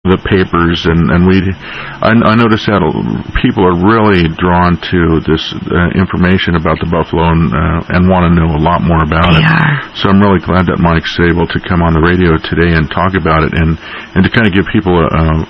the papers, and I noticed that people are really drawn to this information about the buffalo and want to know a lot more about it. So I'm really glad that Mike's able to come on the radio today and talk about it, and to kind of give people let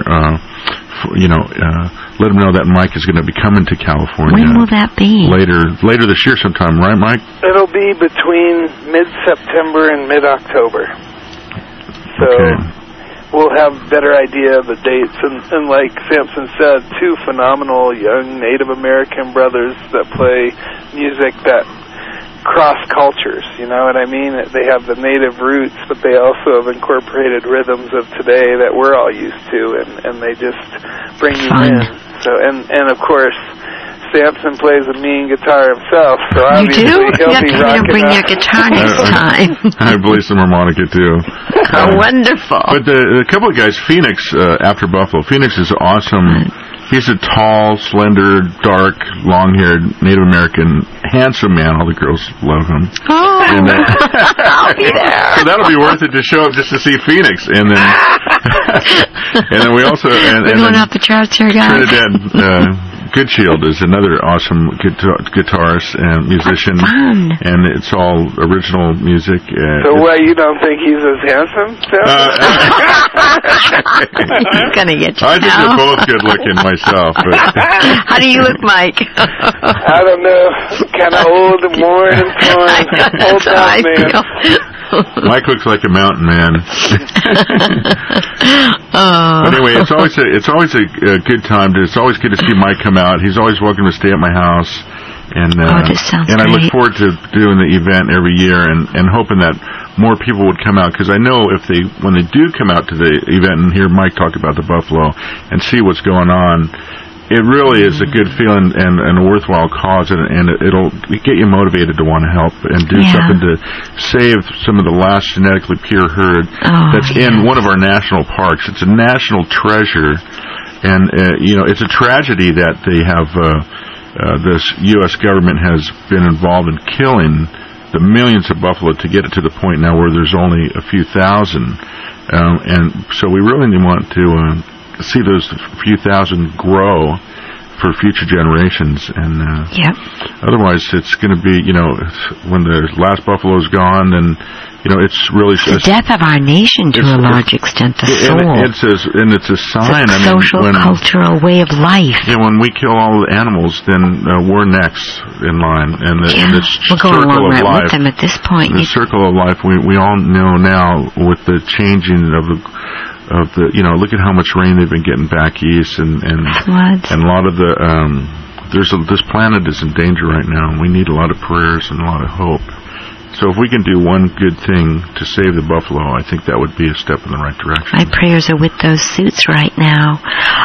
them know that Mike is going to be coming to California. When will that be? Later this year sometime, right, Mike? It'll be between mid-September and mid-October. So we'll have a better idea of the dates. And like Samson said, two phenomenal young Native American brothers that play music that cross cultures, you know what I mean? They have the native roots, but they also have incorporated rhythms of today that we're all used to, and they just bring you in. So, and of course, Samson plays a mean guitar himself, so obviously he'll be rocking. Bring your guitar next time. I play some harmonica too. Oh, wonderful! But a couple of guys, Phoenix after Buffalo. Phoenix is awesome. He's a tall, slender, dark, long-haired Native American, handsome man. All the girls love him. Oh, and, I'll be there. So that'll be worth it to show up just to see Phoenix, and then we also we're going off the charts here, guys. Trinidad. Goodshield is another awesome guitarist and musician, and it's all original music. So what, you don't think he's as handsome? He's gonna get you. I think they're both good looking myself. But. How do you look, Mike? I don't know. Kind of old and worn and torn. Old man. Mike looks like a mountain man. Anyway, it's always a good time. It's always good to see Mike come out. He's always welcome to stay at my house, and this sounds I great. look forward to doing the event every year, and hoping that more people would come out, because I know when they do come out to the event and hear Mike talk about the buffalo and see what's going on. It really is a good feeling and a worthwhile cause, and it'll get you motivated to want to help and do something to save some of the last genetically pure herd that's in one of our national parks. It's a national treasure, and it's a tragedy that they have this U.S. government has been involved in killing the millions of buffalo to get it to the point now where there's only a few thousand, and so we really want to see those few thousand grow for future generations, and otherwise it's going to be, when the last buffalo is gone, then it's really the death of our nation to a large extent. The soul. It's a sign. It's a social, cultural way of life. Yeah, when we kill all the animals, then we're next in line, and this we're going circle along of life. with them at this point. The circle of life. We all know now with the changing of the look at how much rain they've been getting back east, and floods, and a lot of the this planet is in danger right now, and we need a lot of prayers and a lot of hope. So if we can do one good thing to save the buffalo, I think that would be a step in the right direction. My prayers are with those suits right now.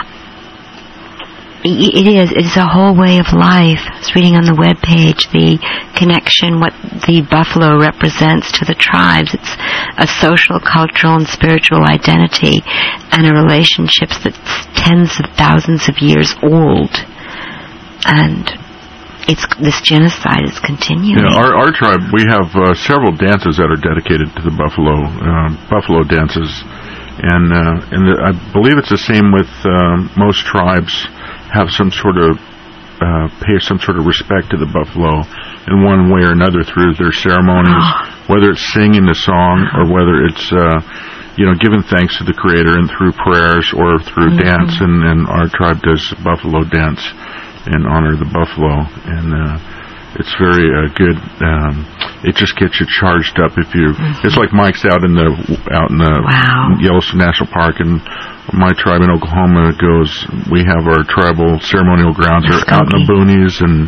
It's a whole way of life. I was reading on the webpage the connection, what the buffalo represents to the tribes. It's a social, cultural, and spiritual identity, and a relationship that's tens of thousands of years old. And this genocide is continuing. Our tribe, we have several dances that are dedicated to the buffalo dances, and I believe it's the same with most tribes. Have some sort of pay some sort of respect to the buffalo in one way or another through their ceremonies, whether it's singing the song or whether it's giving thanks to the Creator and through prayers or through dance. And our tribe does buffalo dance in honor of the buffalo, and it's very good. It just gets you charged up if you. It's like Mike's out in the Yellowstone National Park, and my tribe in Oklahoma goes. We have our tribal ceremonial grounds are out in the boonies, and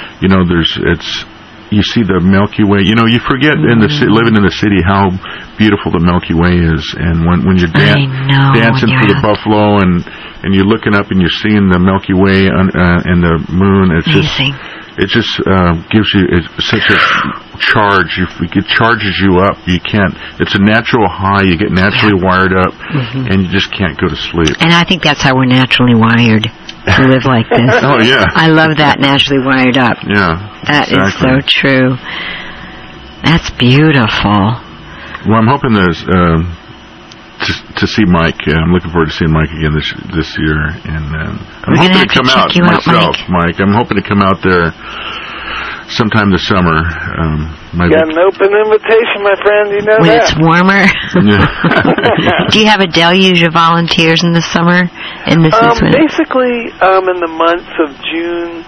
you see the Milky Way. You forget living in the city how beautiful the Milky Way is, and when you're dancing for the buffalo, and you're looking up and you're seeing the Milky Way and the moon. It's amazing. It just gives you such a charge. It charges you up. You can't. It's a natural high. You get naturally wired up, and you just can't go to sleep. And I think that's how we're naturally wired to live like this. Oh yeah. I love that, naturally wired up. Yeah. That is so true. That's beautiful. Well, I'm hoping there's to see Mike. I'm looking forward to seeing Mike again this year, and I'm hoping to come out myself, Mike. I'm hoping to come out there sometime this summer. Got an open invitation, my friend. You know when that. It's warmer. Do you have a deluge of volunteers in the summer? Basically, in the months of June,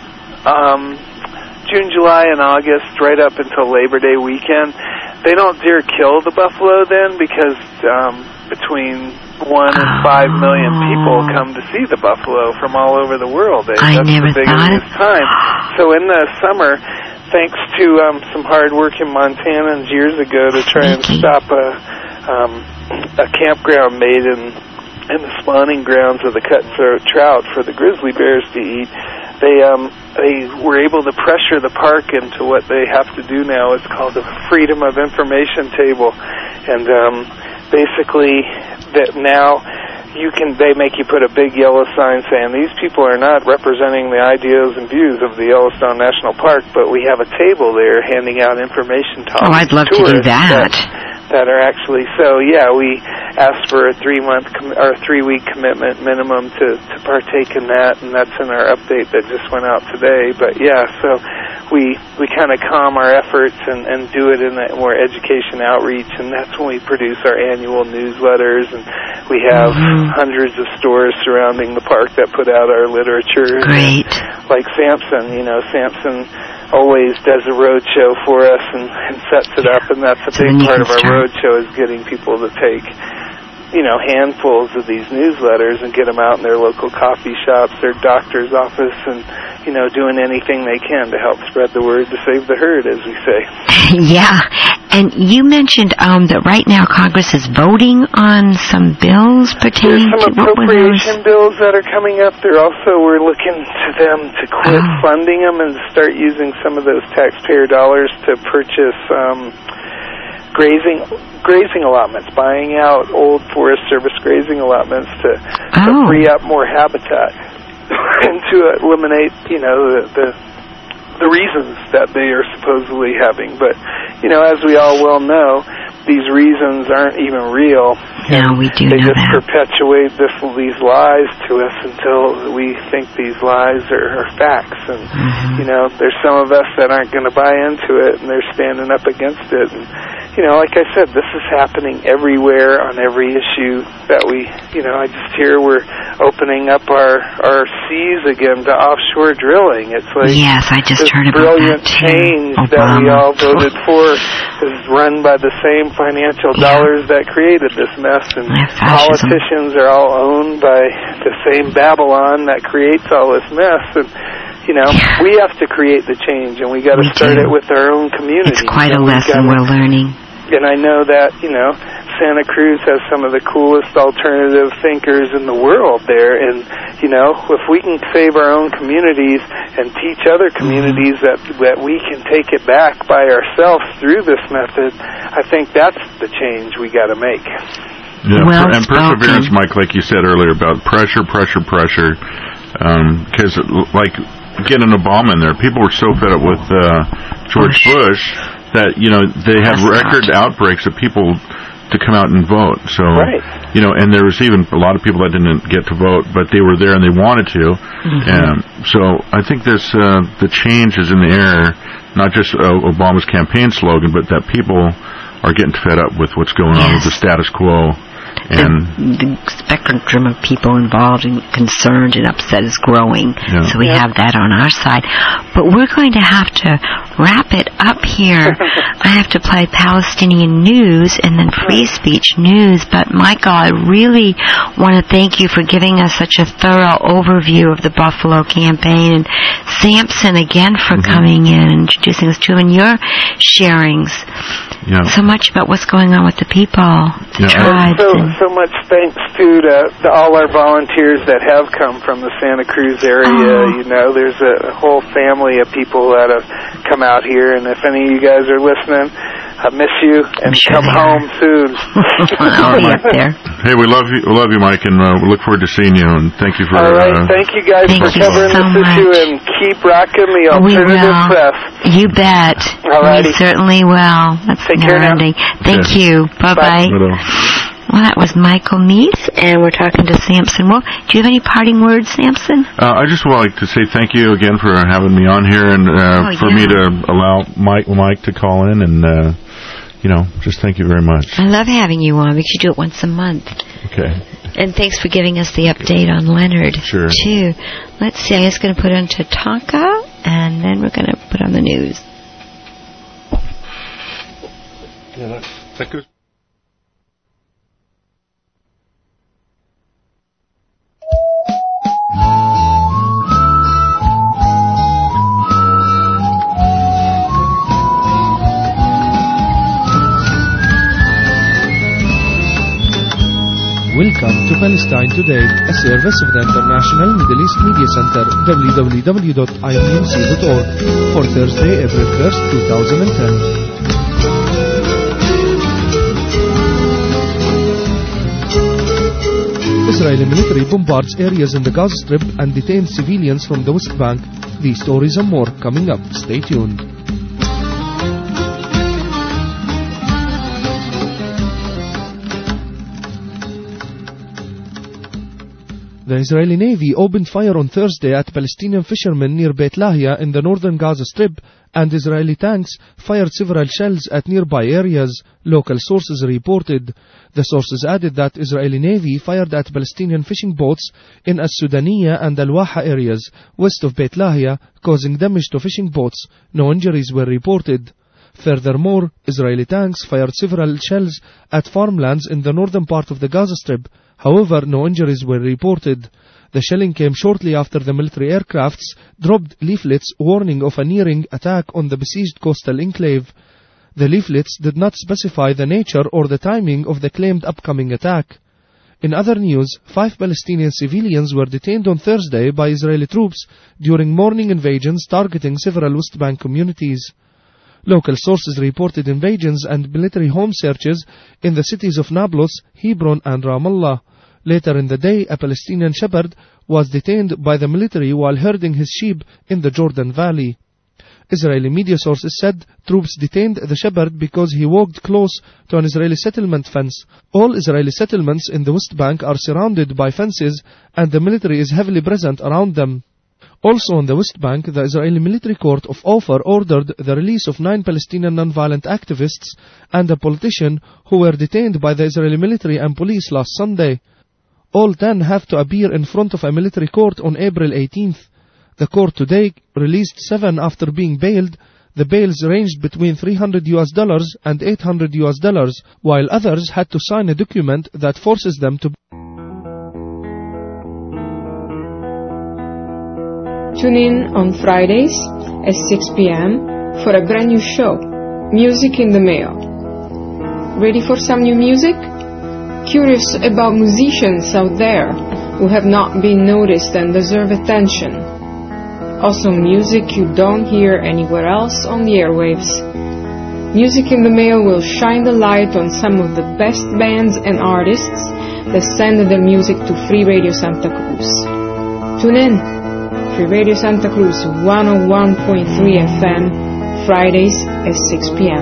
July, and August, right up until Labor Day weekend, they don't dare kill the buffalo then because between 1 and 5 million people come to see the buffalo from all over the world. That's the biggest time. So in the summer, thanks to some hard work in Montanans years ago to try and stop a campground made in the spawning grounds of the cutthroat trout for the grizzly bears to eat, they were able to pressure the park into what they have to do now. It's called the Freedom of Information Table, and basically that now they make you put a big yellow sign saying these people are not representing the ideas and views of the Yellowstone National Park, but we have a table there handing out information to all I'd love to do that. That are actually we asked for a 3-week commitment minimum to partake in that, and that's in our update that just went out today. But so we kind of calm our efforts and do it in that more education outreach, and that's when we produce our annual newsletters, and we have hundreds of stores surrounding the park that put out our literature. Great. Like Samson, Samson always does a road show for us and sets it up, and that's a big part of our road show is getting people to take handfuls of these newsletters and get them out in their local coffee shops, their doctor's office, and doing anything they can to help spread the word to save the herd, as we say. Yeah, and you mentioned that right now Congress is voting on some bills pertaining to appropriation bills that are coming up. We're looking to them to quit funding them and start using some of those taxpayer dollars to purchase grazing allotments, buying out old Forest Service grazing allotments to free up more habitat and to eliminate, the reasons that they are supposedly having. But, as we all well know, these reasons aren't even real. No, we do know that. They just perpetuate these lies to us until we think these lies are facts. And, there's some of us that aren't going to buy into it, and they're standing up against it. And, like I said, this is happening everywhere on every issue that I just hear we're opening up our seas again to offshore drilling. It's like yes, I just heard about brilliant change that we all voted for is run by the same financial dollars that created this mess, and politicians are all owned by the same Babylon that creates all this mess. And we have to create the change, and we got to start it with our own community. It's quite a lesson we're learning. And I know that, Santa Cruz has some of the coolest alternative thinkers in the world there. And, if we can save our own communities and teach other communities that we can take it back by ourselves through this method, I think that's the change we got to make. Yeah, and perseverance, Mike, like you said earlier, about pressure. Because, getting Obama in there, people were so fed up with George Bush that, they had record outbreaks of people to come out and vote. So, and there was even a lot of people that didn't get to vote, but they were there and they wanted to. So I think the change is in the air, not just Obama's campaign slogan, but that people are getting fed up with what's going on with the status quo. And the spectrum of people involved and concerned and upset is growing. So we have that on our side. But we're going to have to wrap it up here. I have to play Palestinian news and then free speech news. But Michael, I really want to thank you for giving us such a thorough overview of the Buffalo campaign, and Samson again for coming in and introducing us to him, and your sharings. So much about what's going on with the people, the tribes. So much thanks to all our volunteers that have come from the Santa Cruz area. There's a whole family of people that have come out here, and if any of you guys are listening, I miss you, and come home soon. I'll be up there. Hey, we love you, Mike, and we look forward to seeing you, and thank you for... All right, thank you guys for covering this issue, and keep rocking the alternative press. You bet. All righty. We certainly will. That's Take care now. Thank you. Bye-bye. Bye. Well, that was Michael Meath, and we're talking to Samson Wolf. Do you have any parting words, Samson? I just would like to say thank you again for having me on here, and for me to allow Mike to call in, and just thank you very much. I love having you on because you do it once a month. Okay. And thanks for giving us the update on Leonard, sure, too. Let's see, I'm just going to put on Tatanka, and then we're going to put on the news. Yeah, that goes. Welcome to Palestine Today, a service of the International Middle East Media Center, www.imumc.org, for Thursday, April 1st, 2010. Israeli military bombards areas in the Gaza Strip and detains civilians from the West Bank. These stories and more coming up. Stay tuned. The Israeli Navy opened fire on Thursday at Palestinian fishermen near Beit Lahia in the northern Gaza Strip, and Israeli tanks fired several shells at nearby areas, local sources reported. The sources added that Israeli Navy fired at Palestinian fishing boats in As-Sudaniya and Al-Waha areas west of Beit Lahia, causing damage to fishing boats. No injuries were reported. Furthermore, Israeli tanks fired several shells at farmlands in the northern part of the Gaza Strip. However, no injuries were reported. The shelling came shortly after the military aircrafts dropped leaflets warning of a nearing attack on the besieged coastal enclave. The leaflets did not specify the nature or the timing of the claimed upcoming attack. In other news, 5 Palestinian civilians were detained on Thursday by Israeli troops during morning invasions targeting several West Bank communities. Local sources reported invasions and military home searches in the cities of Nablus, Hebron, and Ramallah. Later in the day, a Palestinian shepherd was detained by the military while herding his sheep in the Jordan Valley. Israeli media sources said troops detained the shepherd because he walked close to an Israeli settlement fence. All Israeli settlements in the West Bank are surrounded by fences, and the military is heavily present around them. Also on the West Bank, the Israeli military court of Ofer ordered the release of 9 Palestinian non-violent activists and a politician who were detained by the Israeli military and police last Sunday. All 10 have to appear in front of a military court on April 18th. The court today released 7 after being bailed. The bails ranged between $300 and $800, while others had to sign a document that forces them to. Tune in on Fridays at 6 p.m. for a brand new show, Music in the Mail. Ready for some new music? Curious about musicians out there who have not been noticed and deserve attention. Also music you don't hear anywhere else on the airwaves. Music in the Mail will shine the light on some of the best bands and artists that send their music to Free Radio Santa Cruz. Tune in. Free Radio Santa Cruz 101.3 FM, Fridays at 6 p.m.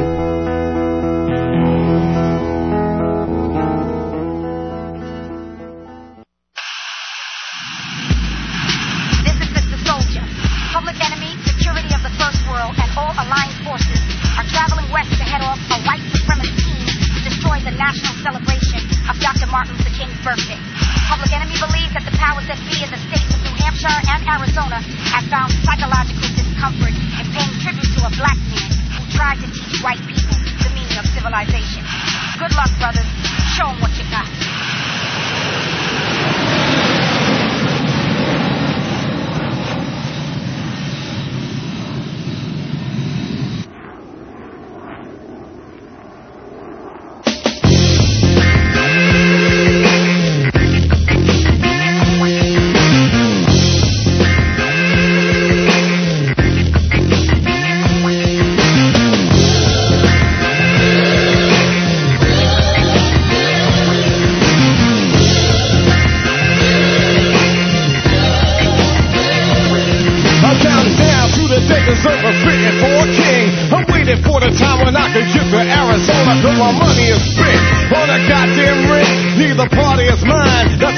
This is Mr. Soldier. Public Enemy, Security of the First World, and all alliance forces are traveling west to head off a white supremacist team to destroy the national celebration of Dr. Martin Luther King's birthday. Public Enemy believes that the powers that be in the states of New Hampshire and Arizona have found psychological discomfort in paying tribute to a black man who tried to teach white people the meaning of civilization. Good luck, brothers. Show them what you got.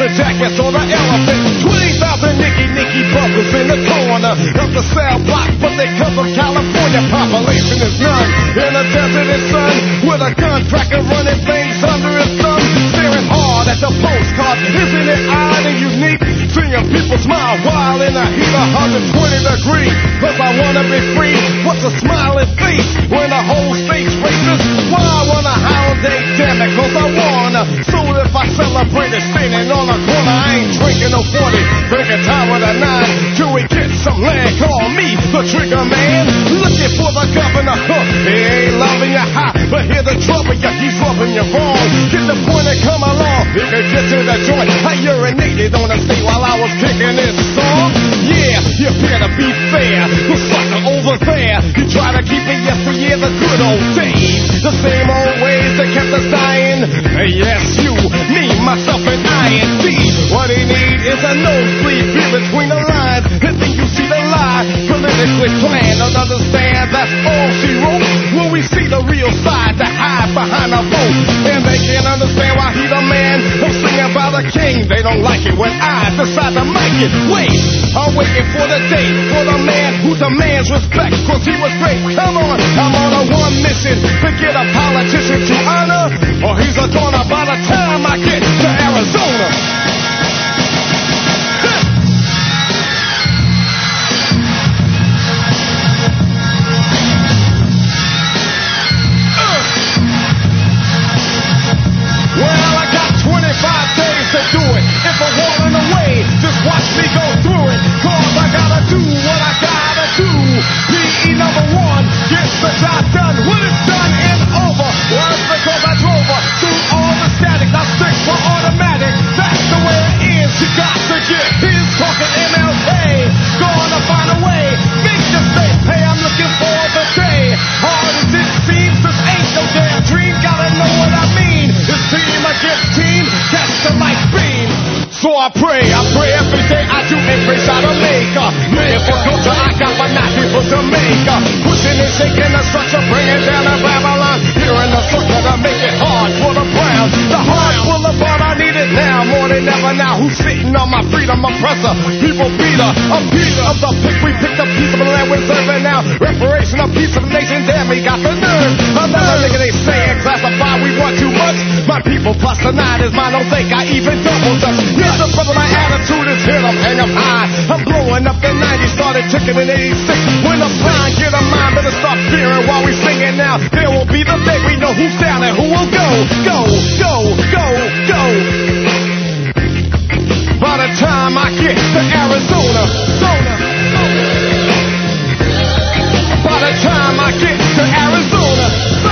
the jackets or the elephant. 20,000 Nicky brothers in the corner of the cell block, but they cover California. Population is none in the desert is sun, with a gun cracker running things under his thumb, staring hard at the postcard. Isn't it odd and unique? Seeing people smile while in the heat of 120 degrees. Cause I wanna be free. What's a smiling face when the whole state's racist? Why I wanna holiday, damn it, cause I wanna. So if I celebrate it standing on the corner, I ain't drinking no 40, drinking time with a 9 till we get some land. Call me the trigger man, looking for the governor. He ain't loving you high, but hear the trouble, yeah, he's rubbing you wrong. Get the point and come along, he can get to the joint. I urinated on the stage while I was kicking this song. Yeah, you better be fair. The sucker over there, you try to keep it yesteryear, the good old days. The same old ways that kept us dying. Yes, you, me, myself, and I&D. What he need is a nosebleed view between the lines. And then you see the lie, politically planned. Don't understand, that's all she wrote. When we see the real side, to hide behind a vote. And they can't understand why he the man. I'm singing about a king, they don't like it when I decide to make it. Wait, I'm waiting for the day, for the man who demands respect, cause he was great. Come on, I'm on a one mission to get a politician to honor, or he's a goner by the time I get to Arizona. Well, I got 25 days to do it. If I want away, just watch me go through it. Cause I gotta do what I gotta do. PE number one, get the job done. When it's done and over, well, it's because I drove her through all the static. I stick for automatic. That's the way it is. You got to get his talking MLK. Gonna find a way. Make the state pay. I'm looking for the day. Hard as it seems, this ain't no damn dream. Gotta know what I mean. It's team against team. Catch the light beam. So I pray every day. I do a praise out of Jamaica. Looking for culture, I got my not here for Jamaica. Pushing and shaking the structure, bringing down the Babylon. Here in the circle to make it hard for the Browns. The heart full of blood, I need it now more than ever now. Who's sitting on my freedom oppressor? People beater, a piece of the pick. We picked a piece of the land we're serving now. Reparation, a piece of the nation. Damn, we got the nerve. Another nigga they saying classify. We want too much. My people plus the 9 is mine. Don't think I even double dutch. Here's the brother, my attitude is hit. I'm hang up high. I'm blowing up the 90s. Started ticking in 86. When the blind get a mind, better start fearing while we singing now. There will be the day we know who's down and who will go. Go, go, go, go. By the time I get to Arizona, by the time I get to Arizona,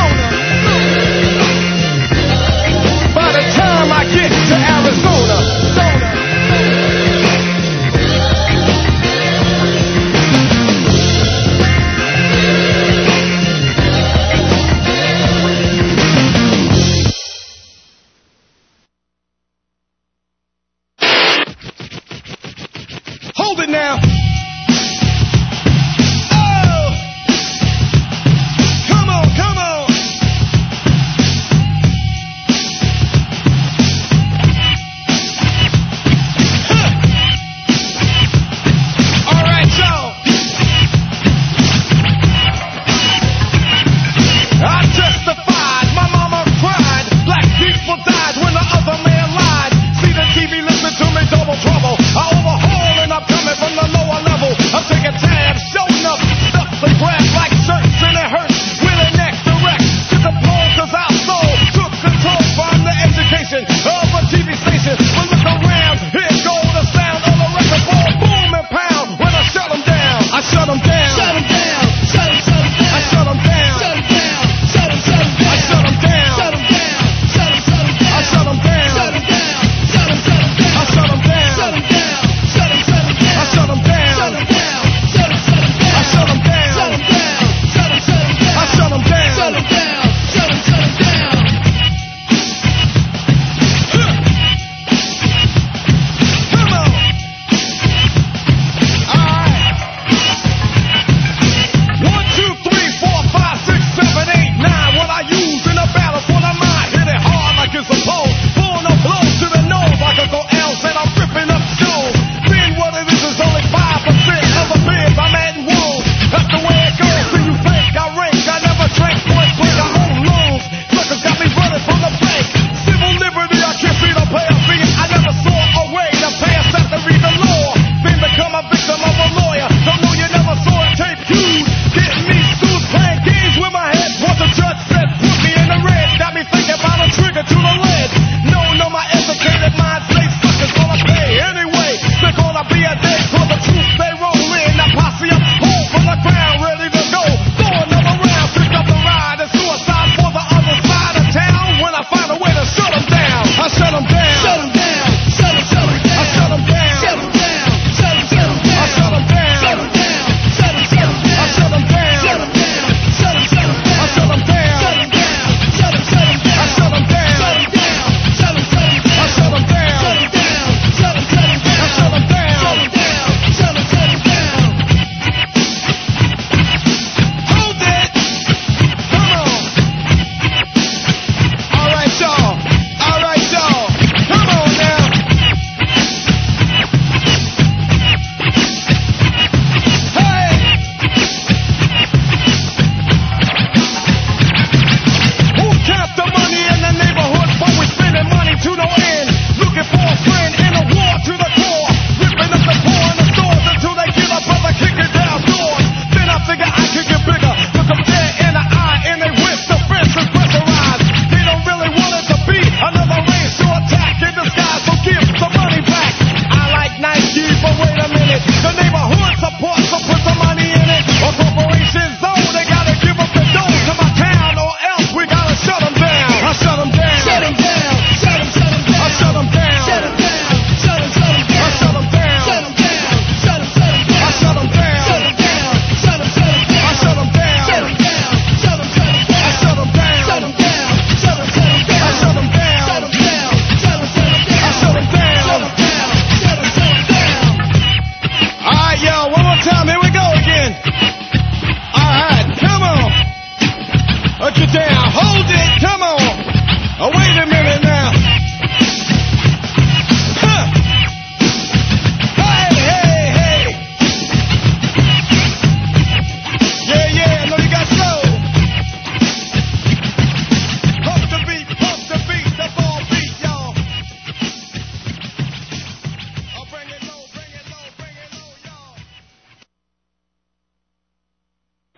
by the time I get to Arizona, hold it now. Trouble. I overhaul and I'm coming from the lower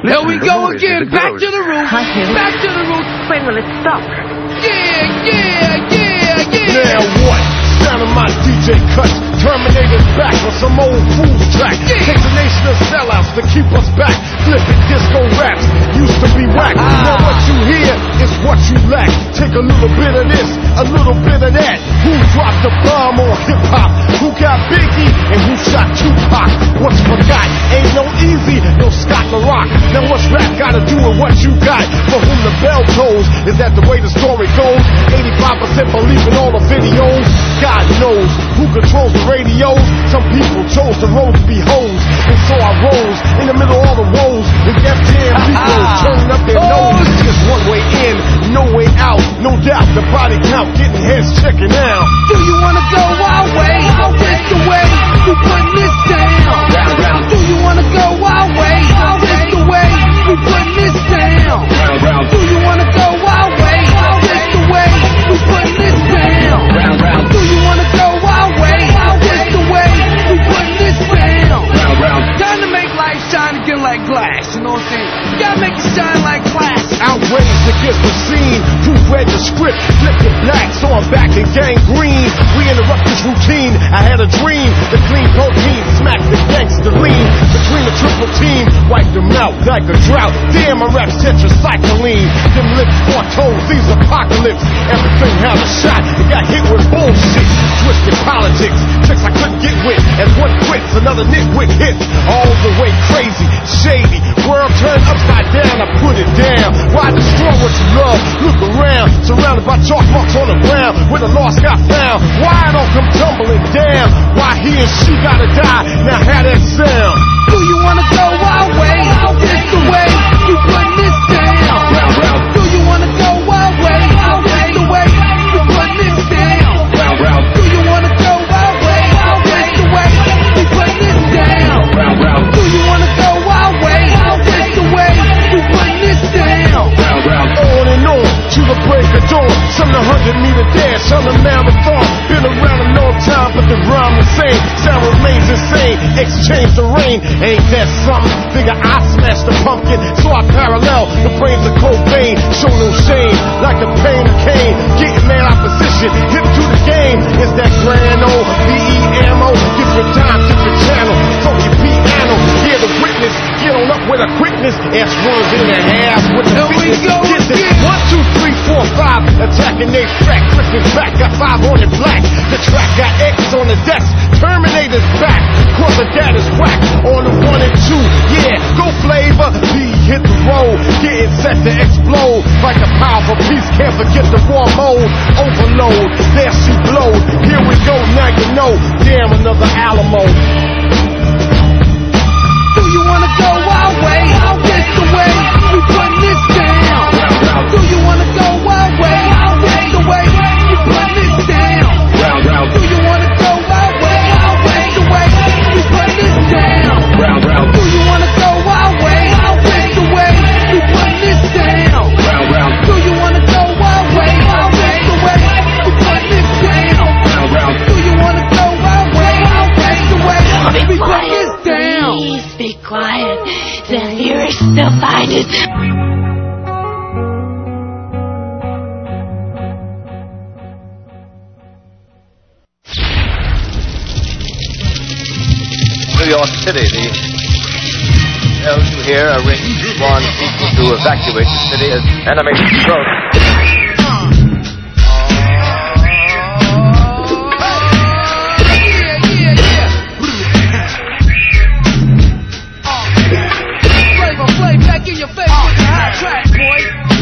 There we go again, back to the roots. Back to the roots. When will it stop? Yeah. Now what? Sound of my DJ cuts. Terminator's back on some old fool's track. Takes a nation of sellouts to keep us back. Flipping disco raps used to be whack. Now what you hear is what you lack. Take a little bit of this, a little bit of that. Who dropped the bomb on hip hop? Who got Biggie and who shot Tupac? What's forgot? Ain't no easy, no Scott La Rock. Now what's rap gotta do with what you got? For whom the bell tolls, is that the way the story goes? 85% believe in all the videos. God knows who controls the radios. Some people chose the road to be hoes, and so I rose in the middle of all the woes. And deaf jam people turning up their nose. Just one way in, no way out. No doubt the body count getting heads checking out. Do you wanna go our way? This the way we put this down. Do you wanna go our way? This the way we put this down. Do you wanna go our way? This the way we put this down. Do you wanna go our way? This the way we put this down. Time to make life shine again like glass. You know what I'm saying? You gotta make it shine like glass. Outrage against the scene. Proofread the script, flipped it black, so I'm back in gangrene. We interrupt this routine. I had a dream. The clean protein smack the gangster lean. Between the triple team, wipe them out like a drought. Damn, my rap's tetracycline. Them lips, four toes, these apocalypse. Everything had a shot. It got hit with bullshit. Twisted politics, tricks I couldn't get with. And one quits, another nitwit hits. All the way crazy, shady. World turned upside down, I put it down. Why destroy what you love? Look around, surrounded by chalk marks on the ground. Where the lost got found. Why don't come tumbling down? Why he and she gotta die? Now how that sound? Do you wanna go our way? This the way we put this down. Do you wanna go our way? This the way we put this down. Do you wanna go our way? This the way we put this down. Do you wanna go our way? This the way we put this down. On and on to the break of dawn. Some 100-meter dash on the marathon. Been around a long time, but the rhyme the same. Sound remains insane. Exchange the rain. Ain't that something? Figure I smashed the pumpkin, so I parallel the brains of Cobain. Show no shame, like the pain of Cain. Getting mad opposition, hip to the game. Is that grand old BE ammo? Different time, different channel. Funky piano, hear the witness. Get on up with a quickness. Ass runs in the half with the fitness. Get this. 1, 2, 3, 4, 5. Attacking they track. Christmas back, got 5 on it black. The track got X on the decks. Terminator's back. Cause of that is whack. On the 1 and 2. Yeah, go flavor. B hit the road. Getting set to explode. Like a powerful piece. Can't forget the raw mode. Overload. There she blowed. Here we go. Now you know. Damn, another Alamo. Do you wanna go our way? This the way we put this down. Do you wanna go our way? This the way we put this down. Do you wanna go our way? This the way we put this down. Do you wanna go our way? This the way we put this down. Do you wanna go our way? This the way we put this down. Do you wanna go our way? This the way we put this down. Please be quiet. The lyrics define it. New York City, the bells you hear are ringing to warn people to evacuate the city as enemy approach. Back in your face with the hot track, boy.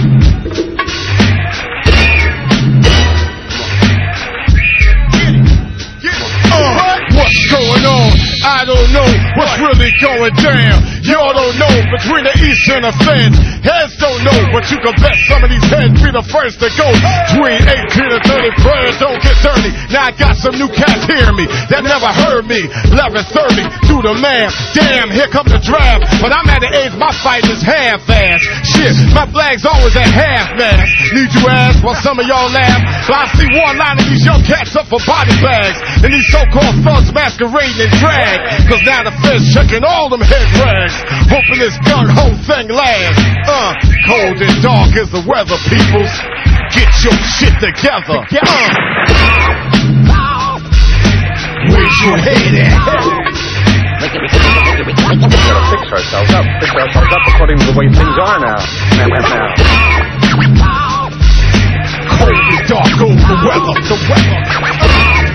What's going on? I don't know what's really going down. Y'all don't know between the east and the fence. Heads don't know, but you can bet some of these heads be the first to go. Between 18 and 30, prayers don't get dirty. Now I got some new cats hearing me that never heard me. 11:30, do the math. Damn, here come the draft. But I'm at the age my fight is half-ass. Shit, my flag's always at half-mast. Need you ask while some of y'all laugh. But I see one line of these young cats up for body bags. And these so-called thugs masquerading in drag. Cause now the feds checking all them head rags. Hoping this gung-ho thing lasts. Cold and dark is the weather, peoples. Get your shit together. Where's your head at? We gotta fix ourselves up. Fix ourselves up according to the way things are now. Cold and dark goes the weather. The weather.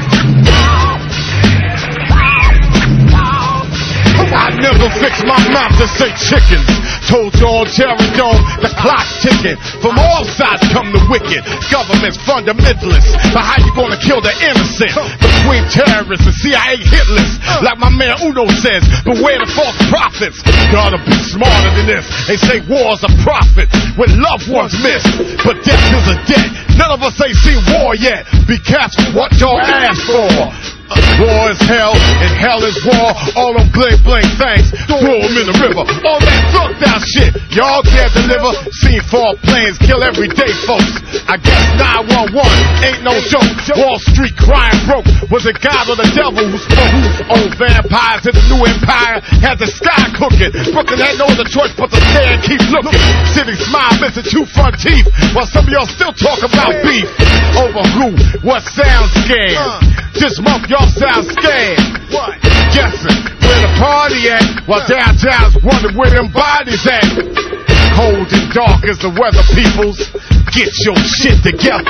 I never fix my mouth to say chickens. Told you on Cherry Dome, the clock's ticking. From all sides come the wicked. Government's fundamentalists. But how you gonna kill the innocent? Between terrorists and CIA hit lists. Like my man Uno says, beware the false prophets. Gotta be smarter than this. They say war's a profit when loved ones miss. But death is a debt. None of us ain't seen war yet. Be careful what y'all ask for. War is hell, and hell is war. All them blank things, throw them in the river. All that fucked out shit, y'all can't deliver. Seen fall planes kill everyday folks. I guess 911 ain't no joke. Wall Street crime broke. Was it God or the devil who spoke? Old vampires in the new empire had the sky cooking. Brooklyn had no other choice but to stay and keep looking. City smile missing 2 front teeth, while some of y'all still talk about beef. Over who? What sounds scared? This month y'all sound scared. What? Guessing where the party at, while downtown's wondering where them bodies at. Cold and dark is the weather, peoples. Get your shit together.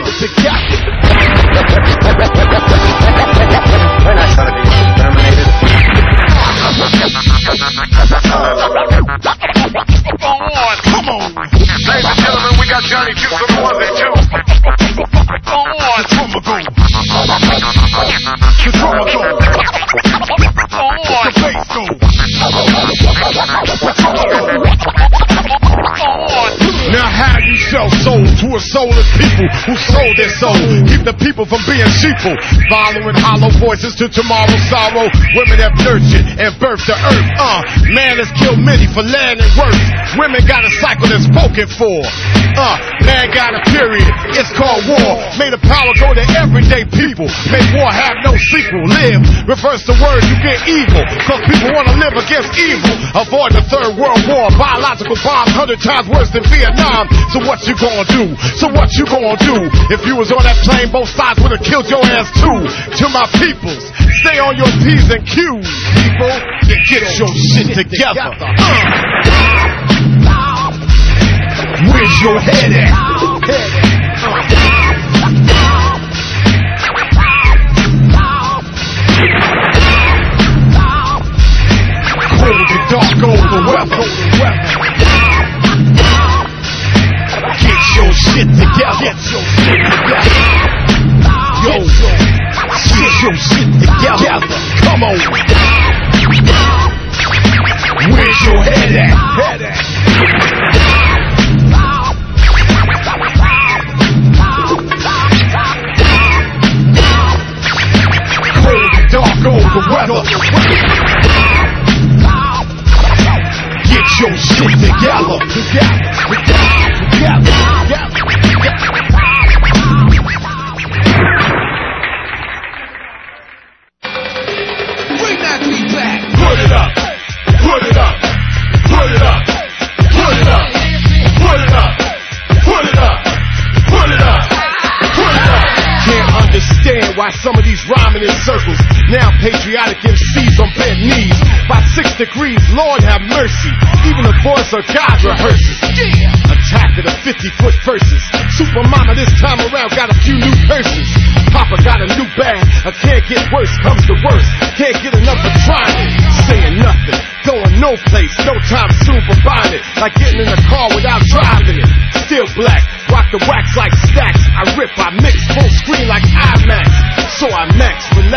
We're not gonna be exterminated. Come on. Ladies and gentlemen, we got Johnny Q from the 1 and 2. Go on. The drummer go. The drummer go. The bass go. The drummer go. Now how you sell soul to a soulless people who sold their soul? Keep the people from being sheeple. Following hollow voices to tomorrow's sorrow. Women have nurtured and birthed the earth. Man has killed many for land and worth. Women got a cycle that's spoken for. Man got a period. It's called war. May the power go to everyday people. Make war have no sequel. Live. Reverse the word, you get evil. Cause people want to live against evil. Avoid the Third World War. Biological bombs 100 times worse than Vietnam. So what you gonna do? So what you gonna do? If you was on that plane, both sides would have killed your ass too. To my peoples, stay on your P's and Q's, people. Get your shit together. Where's your head at? Cold and dark goes the weather. Get your shit together. Yo, get your shit together. Come on. Where's your head at? Cold and dark goes the weather. Get your shit together. Bring that beat back. Put it up. Put it up. Put it up. Put it up. Put it up. Put it up. Put it up. Put it up. Can't understand why some of these rhyming in circles. Now patriotic MCs on bent knees. By 6 degrees, Lord have mercy. Even the voice of God rehearses. Attack of the 50-foot verses. Super Mama this time around got a few new purses. Papa got a new bag. I can't get worse, comes to worse. Can't get enough of trying. Saying nothing, going no place. No time soon for buying it. Like getting in a car without driving it. Still black, rock the wax like stacks. I rip, I mix, full screen like IMAX. So I max, relax,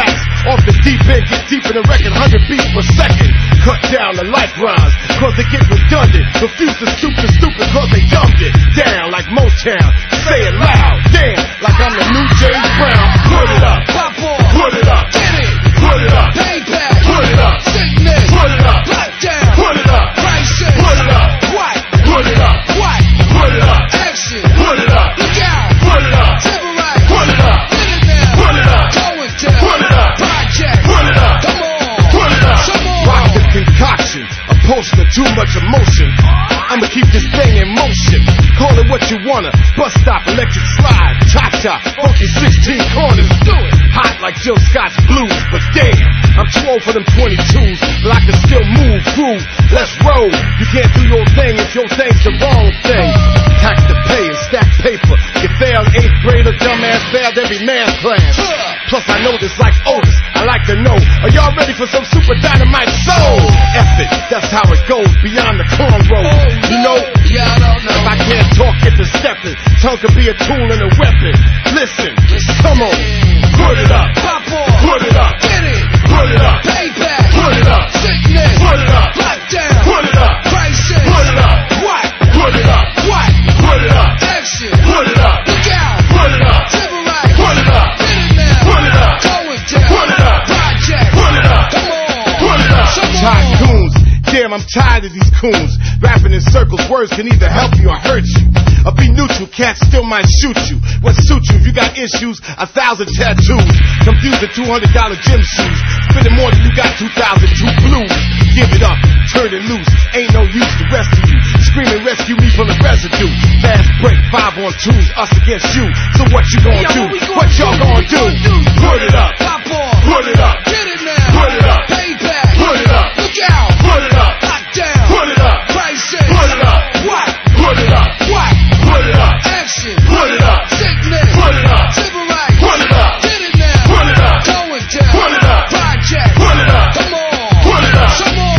Off the deep end, get deep in the record, 100 beats per second. Cut down the life rhymes, cause they get redundant. Confuse the stupid, cause they dumbed it down like Motown. Say it loud, damn, like I'm the new James Brown. Put it up, pop on, put it up, get it, put it up, payback, put it up, sickness, put it up, lockdown, put it up, crisis, put it up, what, put it up, what, put it up, action, put it up, look out, put it up, Timberite, put it up, get it now, put it up, going down, put it up, project, put it up, come on, put it up, some more. Rock the concoction, a poster, too much emotion. I'ma keep this thing in motion. Call it what you wanna. Bus stop, electric slide, cha-cha, funky 16 corners. Do it. Hot like Jill Scott's blues, but damn, I'm too old for them 22s, but I can still move through. Let's roll. You can't do your thing if your thing's the wrong thing. Tax to pay and stack paper. You failed 8th grade, a dumbass failed every math class. Plus I know this like Otis. I like to know, are y'all ready for some super dynamite soul? F it, that's how it goes beyond the cornrow. You know, yeah, I don't know. If I can't talk, get to stepping. Tongue could be a tool and a weapon. Listen, come on, put it up, pop on, put it up, get it, put it up, payback, put it up, sickness, put it up, lockdown, put it up, crisis, put it up, what, put it up, what, put it up, action, put it up, look out, put it up, Timberite, put it up, get it now, put it up, going down, put it up, project, put it up, come on, put it up, tycoons. Damn, I'm tired of these coons. Rapping in circles, words can either help you or hurt you. Or be neutral, cats still might shoot you. What suits you? If you got issues, 1,000 tattoos. Confusing $200 gym shoes. Spending more than you got 2002 blues. Give it up, turn it loose. Ain't no use to rescue you. Screaming, rescue me from the residue. Fast break, 5 on 2s, us against you. So what you gonna do? What y'all gonna do? Put it up, pop on, put it up, get it now, put it up, payback, put it up, look out, put it up, lockdown, put it up, crisis, put it up, what, put it up, what, put it up, action, put it up, sickness, put it up, Timberite, put it up, get it now, put it up, going down, put it up, project, put it up, come on, put it up, some more.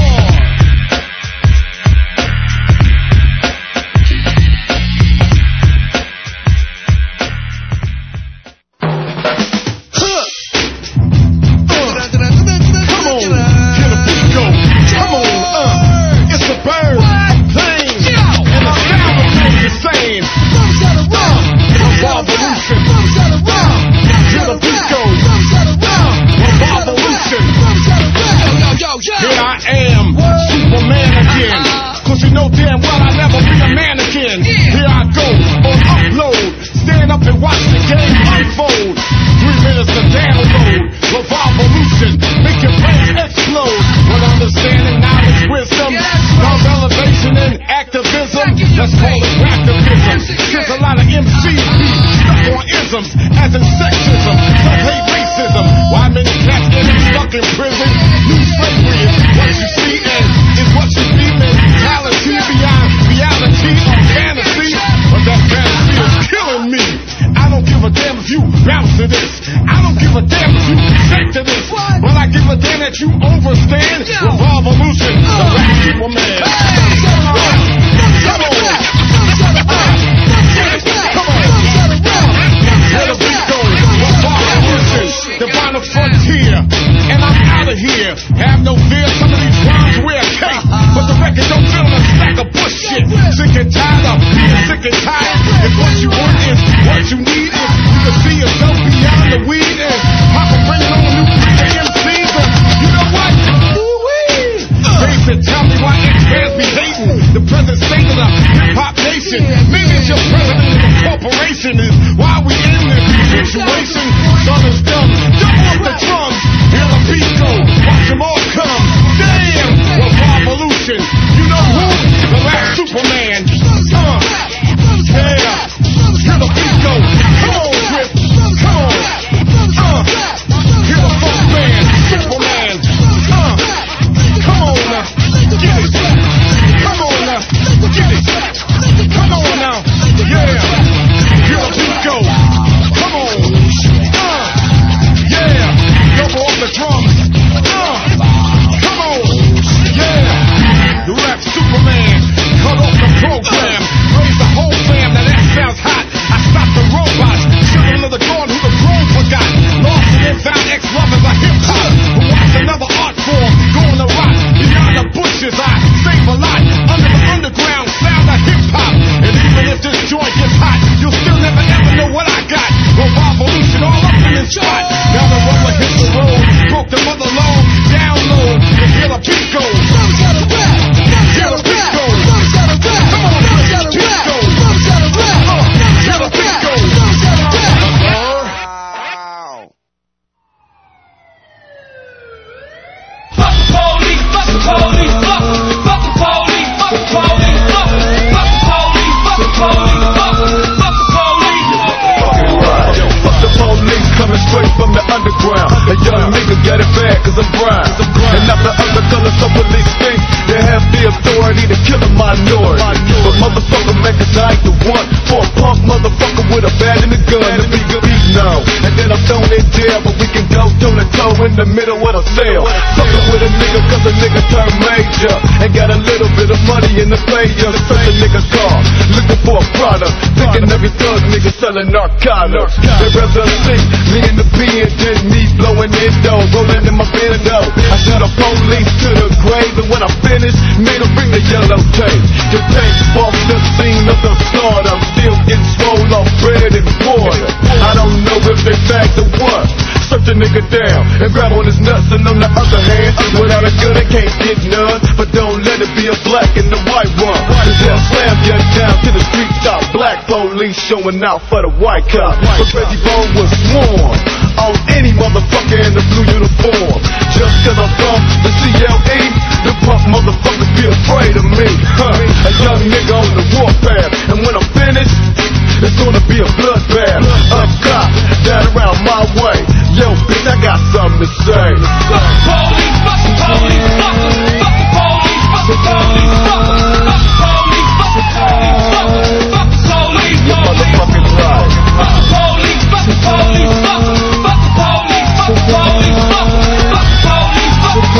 coming straight from the underground. A young nigga got it bad cause I'm brown. And not the other colors so police think they have the authority to kill a minority. But motherfucker, man, cause I ain't the one for a punk motherfucker with a bat and a gun to be beat now. And then I'm thrown in jail, but we can go toe to toe in the middle of the cell. Fucking with a nigga cause a nigga turned major and got a little bit of money in the player. Search a nigga car, looking for a product, thinking every thug nigga selling narcotics. They rather see me in the pen than me blowing in dough, rolling in my bando. I shoot the police to the grave, and when I finish, made them bring the yellow tape. The tape off the scene of the slaughter. I'm still getting swole off bread and water. I don't know if they back or what. Search a nigga down and grab on his nuts, and on the other hand, without a gun they can't get none. But don't let it be a black and a white one, cause they'll slam you down to the street top. Black police showing out for the white cop. But Reggie Bone was sworn on any motherfucker in the blue uniform. Just cause I'm from the CLE, the punk motherfuckers be afraid of me. A young nigga on the warpath, and when I'm finished, it's gonna be a bloodbath. Up top, down around my way. Yo, bitch, I got something to say. Fuck the police, fuck the police, fuck the police, fuck the police, fuck the police, fuck the police, fuck the police, you motherfucking right. Fuck the police, fuck the police, fuck the police, fuck the police, fuck the police, fuck the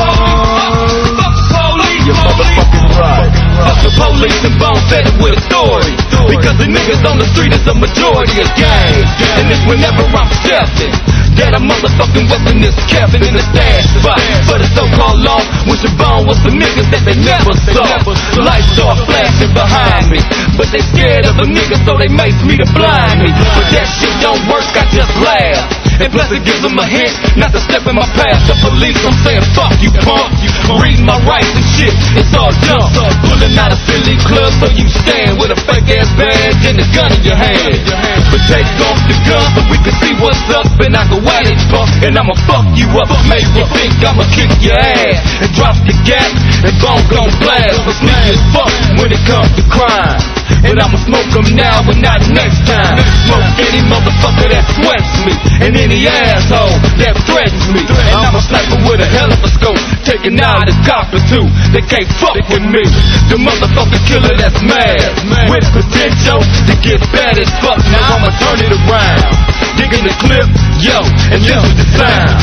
police, you motherfucking right. Fuck the police and Bone said it with authority. Because the niggas on the street is a majority of gangs. And it's whenever I'm stepping that a motherfucking weapon is kept in the stash spot. For the so-called law, wishing Bone was some niggas that they never saw. Lights start flashing behind me, but they scared of a nigga, so they mace me to blind me. But that shit don't work, I just laugh. And plus it gives them a hint not to step in my path. The police, I'm saying fuck you punk. Reading my rights and shit, it's all dumb. Pulling out a silly club so you stand with a fake ass badge and a gun in your hand. But take off the gun so we can see what's up, and I go at it, punk, and I'ma fuck you up. Make you think I'ma kick your ass and drop the gas, and Bone gon' blast. But sneaky as fuck when it comes to crime. And I'ma smoke them now and not next time. Smoke any motherfucker that sweats me, and any asshole that threatens me. And I'm a sniper with a hell of a scope, taking out a cop or two. They can't fuck with me. The motherfucker killer that's mad, with potential to get bad as fuck. Now I'ma turn it around, digging the clip, yo, and listen to the sound.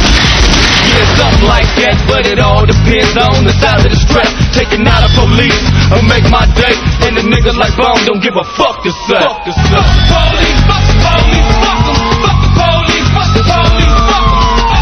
Yeah, something like that, but it all depends on the size of the strap. Taking out a police, I'll make my day, and a nigga like Bone don't give a fuck to say. Fuck the police, fuck the police, fuck them. Fuck the police, fuck the police, fuck them.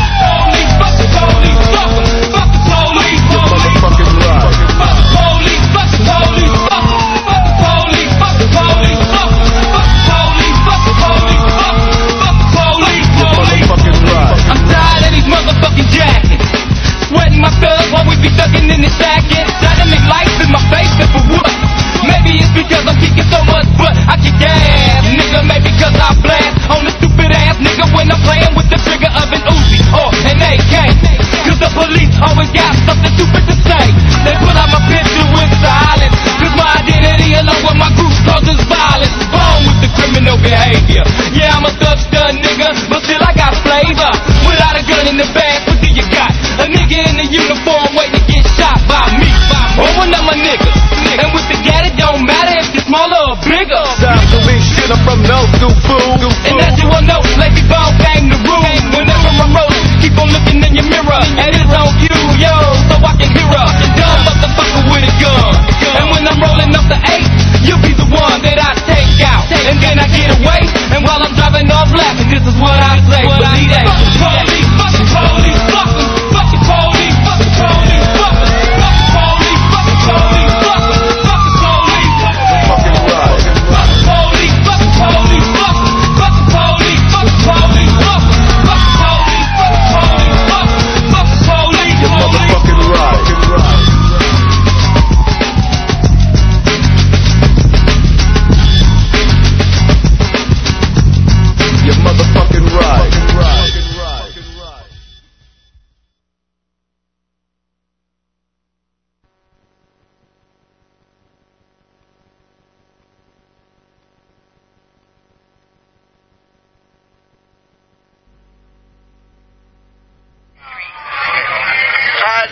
Fuck the police, fuck them. Fuck the police, you motherfucking right. Fuck the police, fuck the police, fuck them. Fuck the police, fuck the police, fuck them. Fuck the police, fuck the police, fuck them. Fuck the police, you motherfucking right. I'm tired of these motherfucking jackets, sweating my thugs while we be thugging in the jacket. Dynamic lights in my face, and for what? Maybe it's because I'm kicking so much butt, I kick ass, nigga. Maybe cause I blast on the stupid ass nigga when I'm playing with the trigger of an Uzi or an AK. Cause the police always got something stupid to say. They pull out my picture with silence, cause my identity along with my group causes violence. Bone with the criminal behavior. Yeah, I'm a thug stud nigga, but still I got flavor. Without a gun in the bag, what do you got? A nigga in the uniform waiting to get shot by me. Or one of my niggas. And with the gat, it don't matter if you're smaller or bigger. Time to be shit, I'm from no fool. And as you all know, Lazy Bone bang the room. Whenever I'm rolling, keep on looking in your mirror, and it's on you, yo, so I can hear a dumb motherfucker with a gun. And when I'm rolling up the 8, you'll be the one that I take out, and then I get away. And while I'm driving off laughing, this is what I say. Believe that. Fuck the police, fuck the police, fuck them. Fuck the police, fuck the police, fuck them. Fuck the police, fuck the police, fuck them. Fuck the police, fucking right. Fuck the police, fuck the police, fuck them. Fuck the police, fuck the police.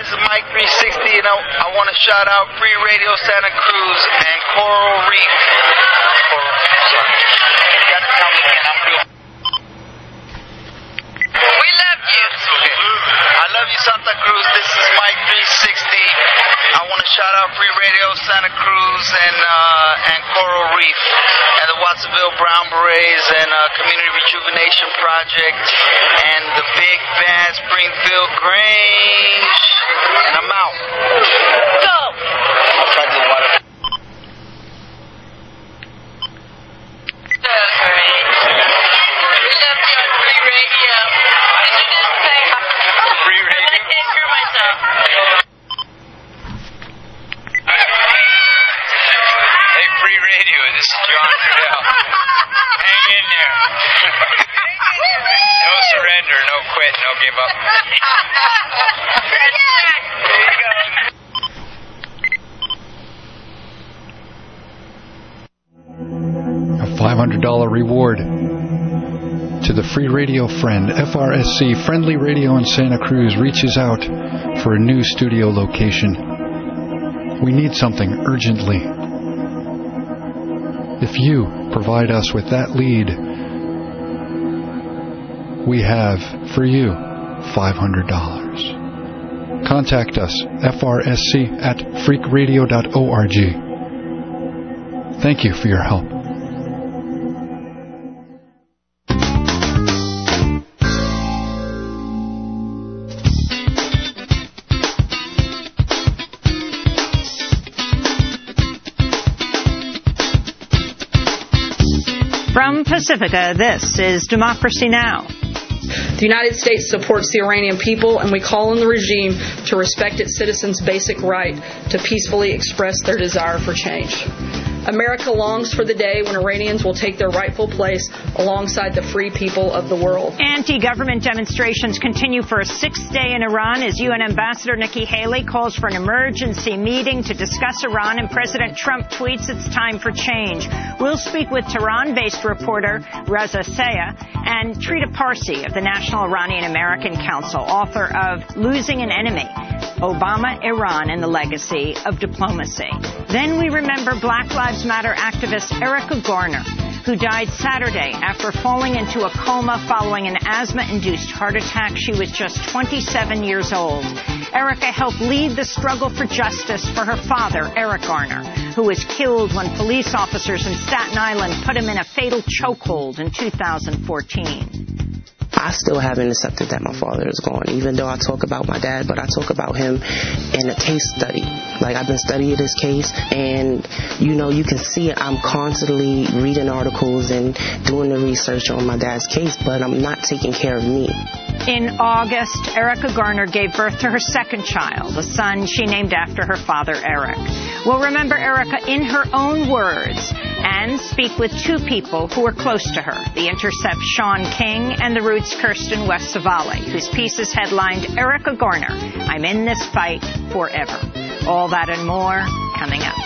this is Mike 360, and I want to shout out Free Radio Santa Cruz and Coral Reef. We love you. I love you, Santa Cruz. This is Mike 360. I want to shout out Free Radio Santa Cruz and Coral Reef and the Watsonville Brown Berets and Community Rejuvenation Project and the Big Bad Springfield Grange. And I'm out. Go! I'll try to do water. This is John Fidel. Hang in there. No surrender, no quit, no give up. There you go. A $500 reward to the Free Radio Friend. FRSC, Friendly Radio in Santa Cruz, reaches out for a new studio location. We need something urgently. If you provide us with that lead, we have, for you, $500. Contact us, frsc@freakradio.org. Thank you for your help. From Pacifica, this is Democracy Now! The United States supports the Iranian people, and we call on the regime to respect its citizens' basic right to peacefully express their desire for change. America longs for the day when Iranians will take their rightful place alongside the free people of the world. Anti-government demonstrations continue for a sixth day in Iran as UN Ambassador Nikki Haley calls for an emergency meeting to discuss Iran, and President Trump tweets it's time for change. We'll speak with Tehran-based reporter Reza Sayah and Trita Parsi of the National Iranian American Council, author of Losing an Enemy, Obama, Iran, and the Legacy of Diplomacy. Then we remember Black Lives Matter activist Erica Garner, who died Saturday after falling into a coma following an asthma-induced heart attack. She was just 27 years old. Erica helped lead the struggle for justice for her father, Eric Garner, who was killed when police officers in Staten Island put him in a fatal chokehold in 2014. I still haven't accepted that my father is gone, even though I talk about my dad, but I talk about him in a case study. Like, I've been studying this case, and, you can see it. I'm constantly reading articles and doing the research on my dad's case, but I'm not taking care of me. In August, Erica Garner gave birth to her second child, a son she named after her father, Eric. We'll remember Erica in her own words and speak with two people who are close to her, The Intercept's Sean King and The Root's Kirsten West-Savale, whose piece is headlined, Erica Garner, I'm in this fight forever. All that and more coming up.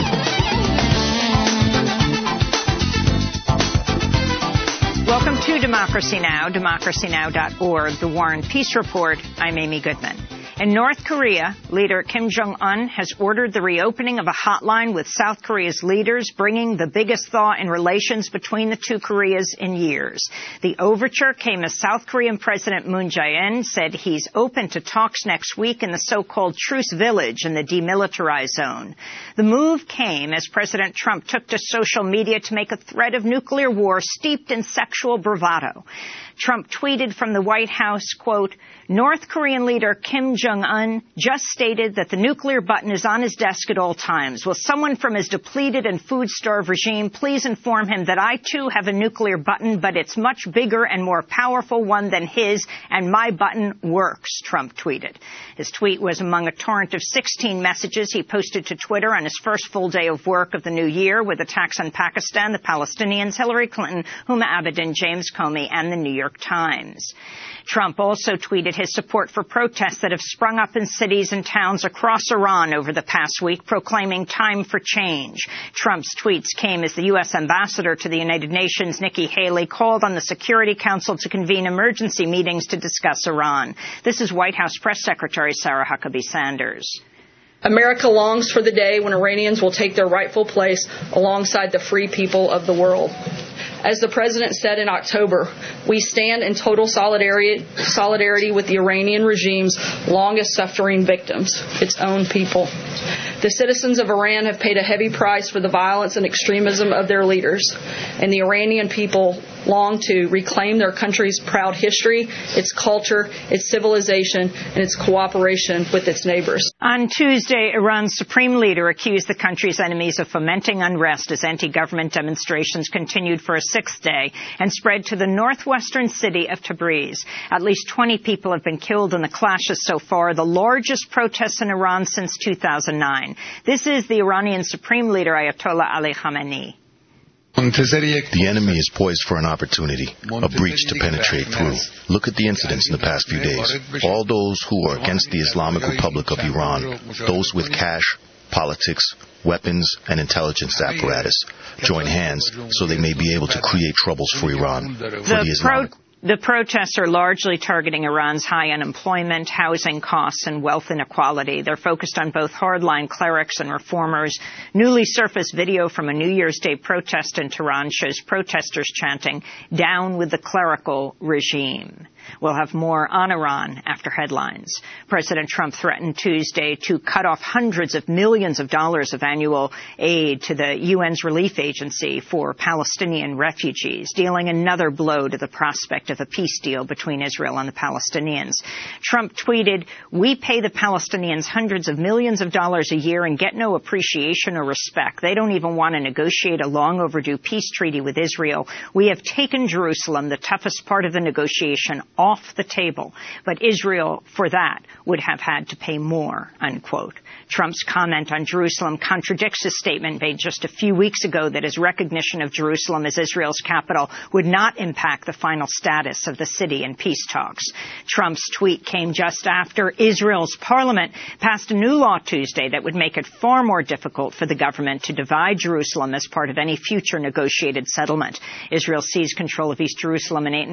Welcome to Democracy Now!, democracynow.org, The War and Peace Report. I'm Amy Goodman. In North Korea, leader Kim Jong-un has ordered the reopening of a hotline with South Korea's leaders, bringing the biggest thaw in relations between the two Koreas in years. The overture came as South Korean President Moon Jae-in said he's open to talks next week in the so-called Truce Village in the demilitarized zone. The move came as President Trump took to social media to make a threat of nuclear war steeped in sexual bravado. Trump tweeted from the White House, quote, North Korean leader Kim Jong-un just stated that the nuclear button is on his desk at all times. Will someone from his depleted and food-starved regime please inform him that I, too, have a nuclear button, but it's much bigger and more powerful one than his, and my button works, Trump tweeted. His tweet was among a torrent of 16 messages he posted to Twitter on his first full day of work of the new year, with attacks on Pakistan, the Palestinians, Hillary Clinton, Huma Abedin, James Comey, and the New York Times. Trump also tweeted his support for protests that have sprung up in cities and towns across Iran over the past week, proclaiming time for change. Trump's tweets came as the U.S. ambassador to the United Nations, Nikki Haley, called on the Security Council to convene emergency meetings to discuss Iran. This is White House Press Secretary Sarah Huckabee Sanders. America longs for the day when Iranians will take their rightful place alongside the free people of the world. As the President said in October, we stand in total solidarity with the Iranian regime's longest-suffering victims, its own people. The citizens of Iran have paid a heavy price for the violence and extremism of their leaders, and the Iranian people long to reclaim their country's proud history, its culture, its civilization, and its cooperation with its neighbors. On Tuesday, Iran's supreme leader accused the country's enemies of fomenting unrest as anti-government demonstrations continued for a sixth day and spread to the northwestern city of Tabriz. At least 20 people have been killed in the clashes so far, the largest protests in Iran since 2009. This is the Iranian supreme leader, Ayatollah Ali Khamenei. The enemy is poised for an opportunity, a breach to penetrate through. Look at the incidents in the past few days. All those who are against the Islamic Republic of Iran, those with cash, politics, weapons, and intelligence apparatus, join hands so they may be able to create troubles for Iran, for the Islamic. The protests are largely targeting Iran's high unemployment, housing costs, and wealth inequality. They're focused on both hardline clerics and reformers. Newly surfaced video from a New Year's Day protest in Tehran shows protesters chanting, "Down with the clerical regime." We'll have more on Iran after headlines. President Trump threatened Tuesday to cut off hundreds of millions of dollars of annual aid to the UN's relief agency for Palestinian refugees, dealing another blow to the prospect of a peace deal between Israel and the Palestinians. Trump tweeted, "We pay the Palestinians hundreds of millions of dollars a year and get no appreciation or respect. They don't even want to negotiate a long overdue peace treaty with Israel. We have taken Jerusalem, the toughest part of the negotiation, off the table, but Israel, for that, would have had to pay more," unquote. Trump's comment on Jerusalem contradicts his statement made just a few weeks ago that his recognition of Jerusalem as Israel's capital would not impact the final status of the city in peace talks. Trump's tweet came just after Israel's parliament passed a new law Tuesday that would make it far more difficult for the government to divide Jerusalem as part of any future negotiated settlement. Israel seized control of East Jerusalem in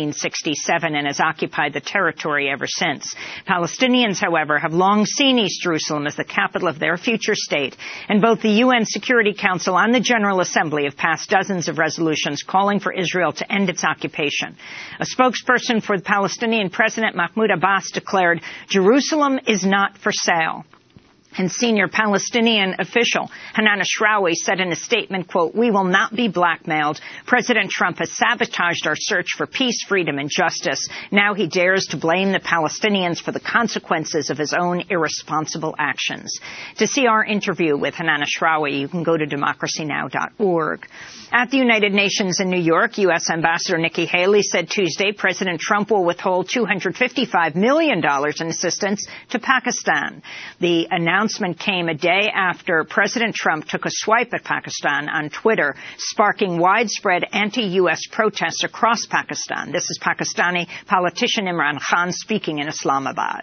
1967 and has occupied the territory ever since. Palestinians, however, have long seen East Jerusalem as the capital of their future state, and both the UN Security Council and the General Assembly have passed dozens of resolutions calling for Israel to end its occupation. A spokesperson for the Palestinian President Mahmoud Abbas declared, "Jerusalem is not for sale." And senior Palestinian official Hanan Ashrawi said in a statement, quote, "We will not be blackmailed. President Trump has sabotaged our search for peace, freedom, and justice. Now he dares to blame the Palestinians for the consequences of his own irresponsible actions." To see our interview with Hanan Ashrawi, you can go to democracynow.org. At the United Nations in New York, U.S. Ambassador Nikki Haley said Tuesday President Trump will withhold $255 million in assistance to Pakistan. The announcement came a day after President Trump took a swipe at Pakistan on Twitter, sparking widespread anti-U.S. protests across Pakistan. This is Pakistani politician Imran Khan speaking in Islamabad.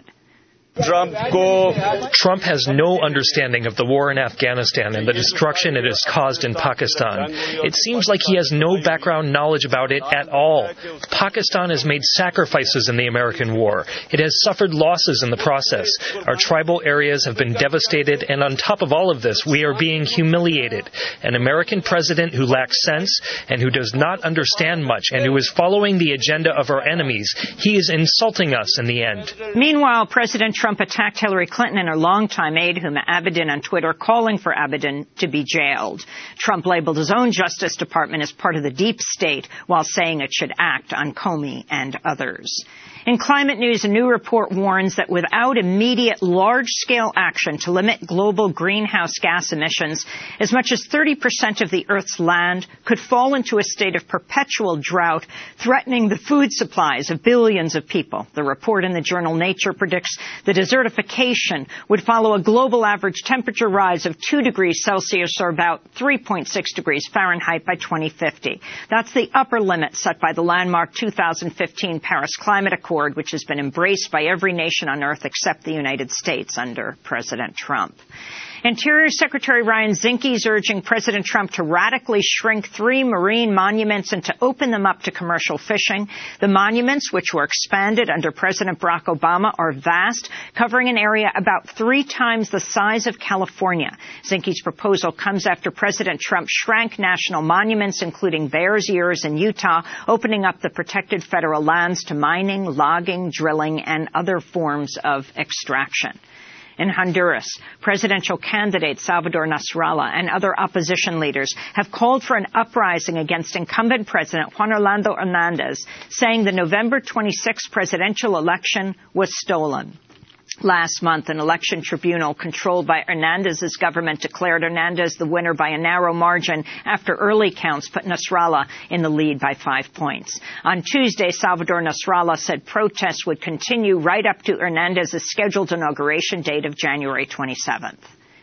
Trump has no understanding of the war in Afghanistan and the destruction it has caused in Pakistan. It seems like he has no background knowledge about it at all. Pakistan has made sacrifices in the American war. It has suffered losses in the process. Our tribal areas have been devastated, and on top of all of this, we are being humiliated. An American president who lacks sense and who does not understand much and who is following the agenda of our enemies, he is insulting us in the end. Meanwhile, President Trump attacked Hillary Clinton and her longtime aide, Huma Abedin, on Twitter, calling for Abedin to be jailed. Trump labeled his own Justice Department as part of the deep state while saying it should act on Comey and others. In climate news, a new report warns that without immediate large-scale action to limit global greenhouse gas emissions, as much as 30% of the Earth's land could fall into a state of perpetual drought, threatening the food supplies of billions of people. The report in the journal Nature predicts the desertification would follow a global average temperature rise of 2 degrees Celsius or about 3.6 degrees Fahrenheit by 2050. That's the upper limit set by the landmark 2015 Paris Climate Accord, which has been embraced by every nation on Earth except the United States under President Trump. Interior Secretary Ryan Zinke is urging President Trump to radically shrink 3 marine monuments and to open them up to commercial fishing. The monuments, which were expanded under President Barack Obama, are vast, covering an area about 3 times the size of California. Zinke's proposal comes after President Trump shrank national monuments, including Bears Ears in Utah, opening up the protected federal lands to mining, logging, drilling, and other forms of extraction. In Honduras, presidential candidate Salvador Nasrallah and other opposition leaders have called for an uprising against incumbent President Juan Orlando Hernandez, saying the November 26 presidential election was stolen. Last month, an election tribunal controlled by Hernandez's government declared Hernandez the winner by a narrow margin after early counts put Nasrallah in the lead by 5 points. On Tuesday, Salvador Nasrallah said protests would continue right up to Hernandez's scheduled inauguration date of January 27th.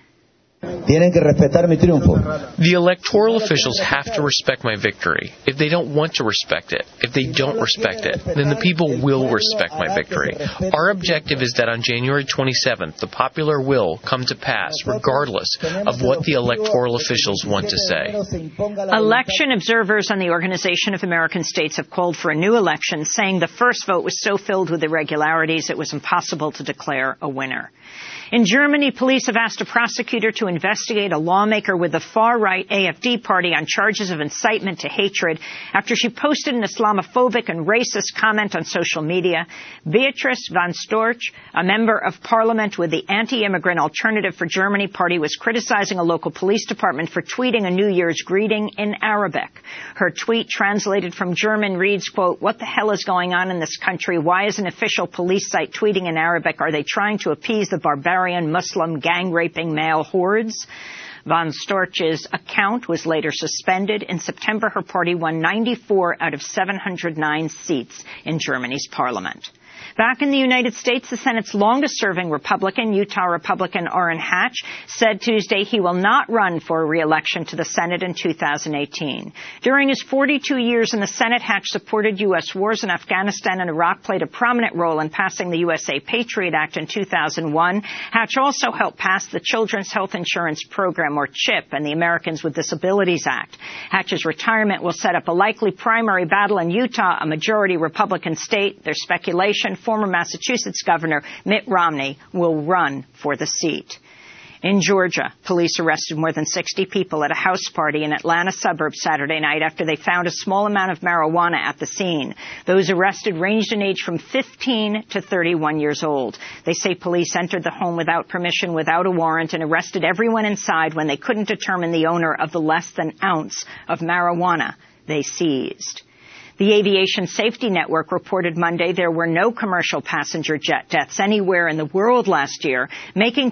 The electoral officials have to respect my victory. If they don't want to respect it, if they don't respect it, then the people will respect my victory. Our objective is that on January 27th, the popular will come to pass, regardless of what the electoral officials want to say. Election observers on the Organization of American States have called for a new election, saying the first vote was so filled with irregularities it was impossible to declare a winner. In Germany, police have asked a prosecutor to investigate a lawmaker with the far-right AfD party on charges of incitement to hatred after she posted an Islamophobic and racist comment on social media. Beatrice van Storch, a member of parliament with the Anti-Immigrant Alternative for Germany party, was criticizing a local police department for tweeting a New Year's greeting in Arabic. Her tweet, translated from German, reads, quote, "What the hell is going on in this country? Why is an official police site tweeting in Arabic? Are they trying to appease the barbarian Muslim gang-raping male hordes?" Von Storch's account was later suspended. In September, her party won 94 out of 709 seats in Germany's parliament. Back in the United States, the Senate's longest-serving Republican, Utah Republican Orrin Hatch, said Tuesday he will not run for re-election to the Senate in 2018. During his 42 years in the Senate, Hatch supported U.S. wars in Afghanistan and Iraq, played a prominent role in passing the USA Patriot Act in 2001. Hatch also helped pass the Children's Health Insurance Program, or CHIP, and the Americans with Disabilities Act. Hatch's retirement will set up a likely primary battle in Utah, a majority Republican state. There's speculation former Massachusetts Governor Mitt Romney will run for the seat. In Georgia, police arrested more than 60 people at a house party in Atlanta suburbs Saturday night after they found a small amount of marijuana at the scene. Those arrested ranged in age from 15 to 31 years old. They say police entered the home without permission, without a warrant, and arrested everyone inside when they couldn't determine the owner of the less than ounce of marijuana they seized. The Aviation Safety Network reported Monday there were no commercial passenger jet deaths anywhere in the world last year, making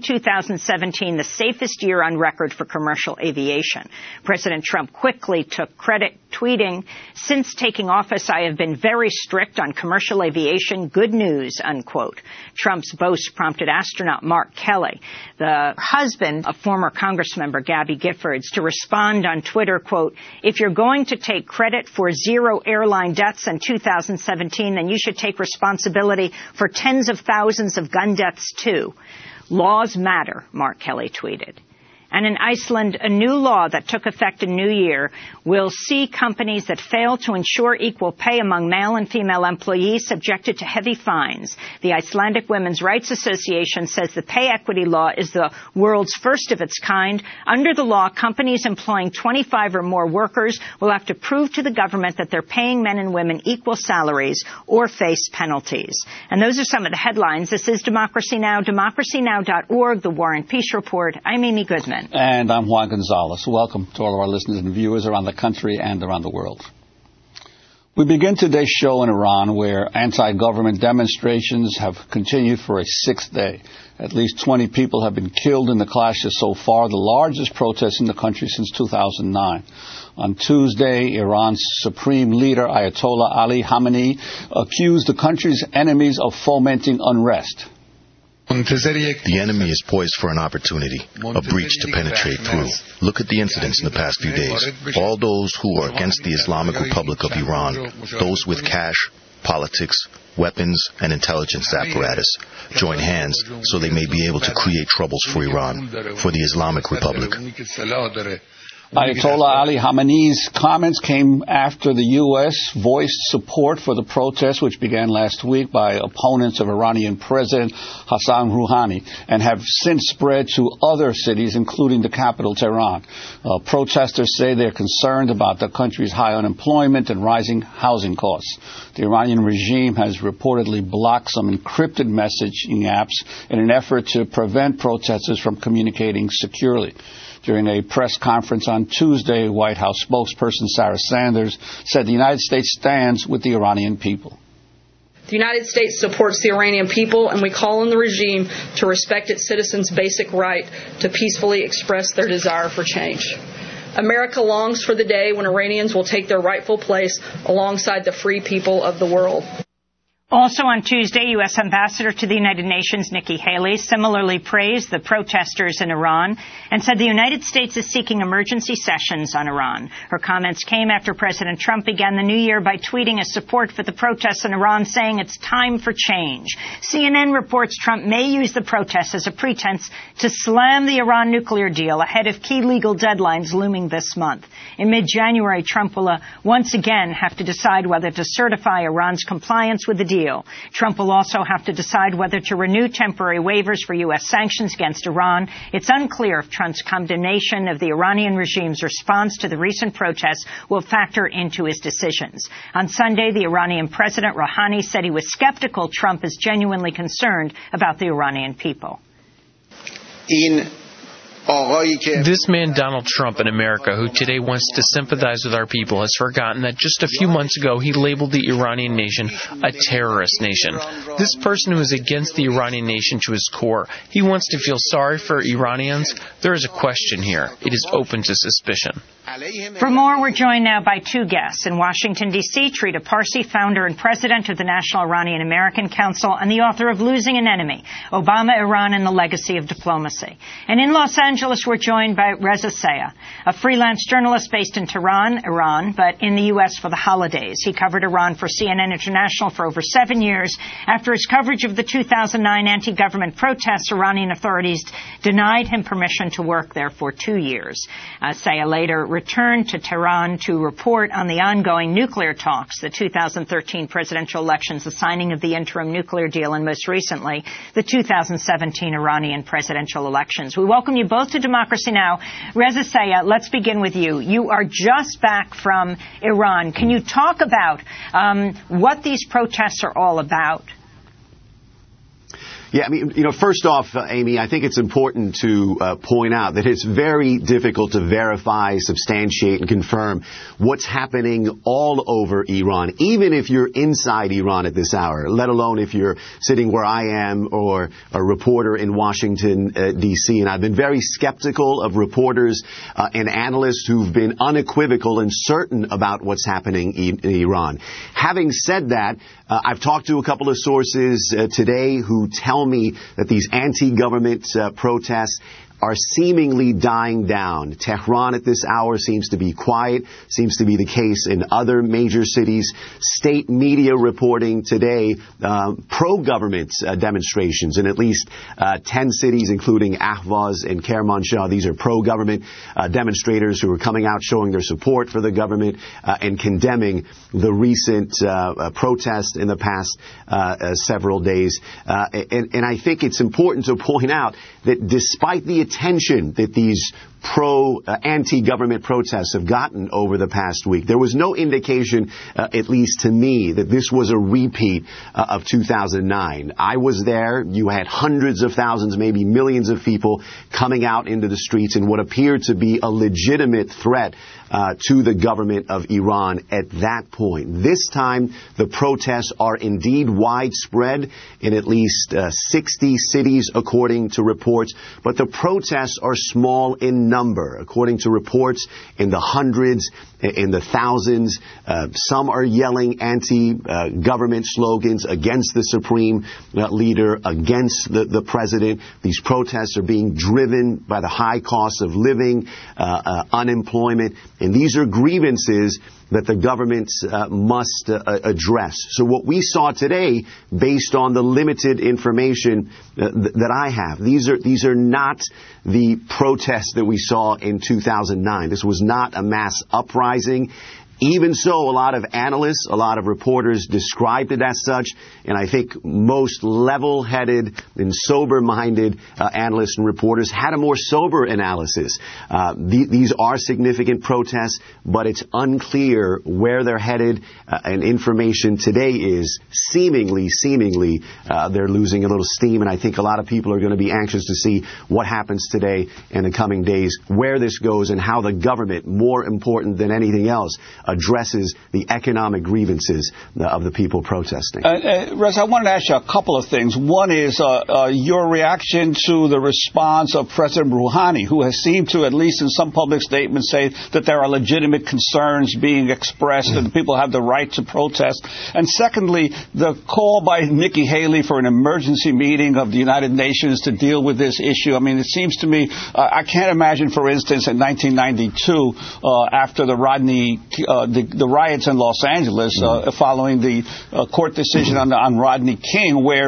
2017 the safest year on record for commercial aviation. President Trump quickly took credit, tweeting, "Since taking office, I have been very strict on commercial aviation. Good news," unquote. Trump's boast prompted astronaut Mark Kelly, the husband of former Congressmember Gabby Giffords, to respond on Twitter, quote, "If you're going to take credit for zero airline deaths in 2017, then you should take responsibility for tens of thousands of gun deaths, too. Laws matter," Mark Kelly tweeted. And in Iceland, a new law that took effect in New Year will see companies that fail to ensure equal pay among male and female employees subjected to heavy fines. The Icelandic Women's Rights Association says the pay equity law is the world's first of its kind. Under the law, companies employing 25 or more workers will have to prove to the government that they're paying men and women equal salaries or face penalties. And those are some of the headlines. This is Democracy Now!, democracynow.org, The War and Peace Report. I'm Amy Goodman. And I'm Juan Gonzalez. Welcome to all of our listeners and viewers around the country and around the world. We begin today's show in Iran, where anti-government demonstrations have continued for a 6th day. At least 20 people have been killed in the clashes so far, the largest protest in the country since 2009. On Tuesday, Iran's supreme leader, Ayatollah Ali Khamenei, accused the country's enemies of fomenting unrest. The enemy is poised for an opportunity, a breach to penetrate through. Look at the incidents in the past few days. All those who are against the Islamic Republic of Iran, those with cash, politics, weapons, and intelligence apparatus, join hands so they may be able to create troubles for Iran, for the Islamic Republic. Ayatollah Ali Khamenei's comments came after the U.S. voiced support for the protests, which began last week by opponents of Iranian President Hassan Rouhani, and have since spread to other cities, including the capital, Tehran. Protesters say they're concerned about the country's high unemployment and rising housing costs. The Iranian regime has reportedly blocked some encrypted messaging apps in an effort to prevent protesters from communicating securely. During a press conference on Tuesday, White House spokesperson Sarah Sanders said the United States stands with the Iranian people. The United States supports the Iranian people, and we call on the regime to respect its citizens' basic right to peacefully express their desire for change. America longs for the day when Iranians will take their rightful place alongside the free people of the world. Also on Tuesday, U.S. Ambassador to the United Nations Nikki Haley similarly praised the protesters in Iran and said the United States is seeking emergency sessions on Iran. Her comments came after President Trump began the new year by tweeting his support for the protests in Iran, saying it's time for change. CNN reports Trump may use the protests as a pretense to slam the Iran nuclear deal ahead of key legal deadlines looming this month. In mid-January, Trump will once again have to decide whether to certify Iran's compliance with the deal. Trump will also have to decide whether to renew temporary waivers for U.S. sanctions against Iran. It's unclear if Trump's condemnation of the Iranian regime's response to the recent protests will factor into his decisions. On Sunday, the Iranian President Rouhani said he was skeptical Trump is genuinely concerned about the Iranian people. This man, Donald Trump, in America, who today wants to sympathize with our people, has forgotten that just a few months ago he labeled the Iranian nation a terrorist nation. This person who is against the Iranian nation to his core, he wants to feel sorry for Iranians. There is a question here. It is open to suspicion. For more, we're joined now by two guests. In Washington, D.C., Trita Parsi, founder and president of the National Iranian American Council and the author of Losing an Enemy, Obama, Iran, and the Legacy of Diplomacy. And in Los Angeles, we're joined by Reza Sayah, a freelance journalist based in Tehran, Iran, but in the U.S. for the holidays. He covered Iran for CNN International for over 7 years. After his coverage of the 2009 anti-government protests, Iranian authorities denied him permission to work there for 2 years. Sayah later returned to Tehran to report on the ongoing nuclear talks, the 2013 presidential elections, the signing of the interim nuclear deal, and most recently, the 2017 Iranian presidential elections. We welcome you both to Democracy Now! Reza Sayah, let's begin with you. You are just back from Iran. Can you talk about what these protests are all about? Yeah, I mean, first off, Amy, I think it's important to point out that it's very difficult to verify, substantiate, and confirm what's happening all over Iran, even if you're inside Iran at this hour, let alone if you're sitting where I am or a reporter in Washington, D.C. And I've been very skeptical of reporters and analysts who've been unequivocal and certain about what's happening in Iran. Having said that, I've talked to a couple of sources today who tell me that these anti-government protests are seemingly dying down. Tehran at this hour seems to be quiet, seems to be the case in other major cities. State media reporting today pro-government demonstrations in at least 10 cities, including Ahvaz and Kermanshah. These are pro-government demonstrators who are coming out showing their support for the government and condemning the recent protest in the past several days. And I think it's important to point out that despite the attention that these anti-government protests have gotten over the past week, there was no indication, at least to me, that this was a repeat of 2009. I was there. You had hundreds of thousands, maybe millions of people coming out into the streets in what appeared to be a legitimate threat to the government of Iran at that point. This time, the protests are indeed widespread in at least 60 cities, according to reports, but the protests are small in number. According to reports, in the hundreds, in the thousands. Some are yelling anti-government slogans against the supreme leader, against the president. These protests are being driven by the high cost of living, unemployment, and these are grievances that the government must address. So what we saw today, based on the limited information that I have, these are not the protests that we saw in 2009. This was not a mass uprising. Even so, a lot of analysts, a lot of reporters described it as such, and I think most level-headed and sober-minded analysts and reporters had a more sober analysis. These are significant protests, but it's unclear where they're headed, and information today is seemingly, they're losing a little steam, and I think a lot of people are going to be anxious to see what happens today in the coming days, where this goes, and how the government, more important than anything else, addresses the economic grievances of the people protesting. Rez, I wanted to ask you a couple of things. One is your reaction to the response of President Rouhani, who has seemed to, at least in some public statements, say that there are legitimate concerns being expressed and people have the right to protest. And secondly, the call by Nikki Haley for an emergency meeting of the United Nations to deal with this issue. I mean, it seems to me, I can't imagine, for instance, in 1992, after the the riots in Los Angeles following the court decision on Rodney King, where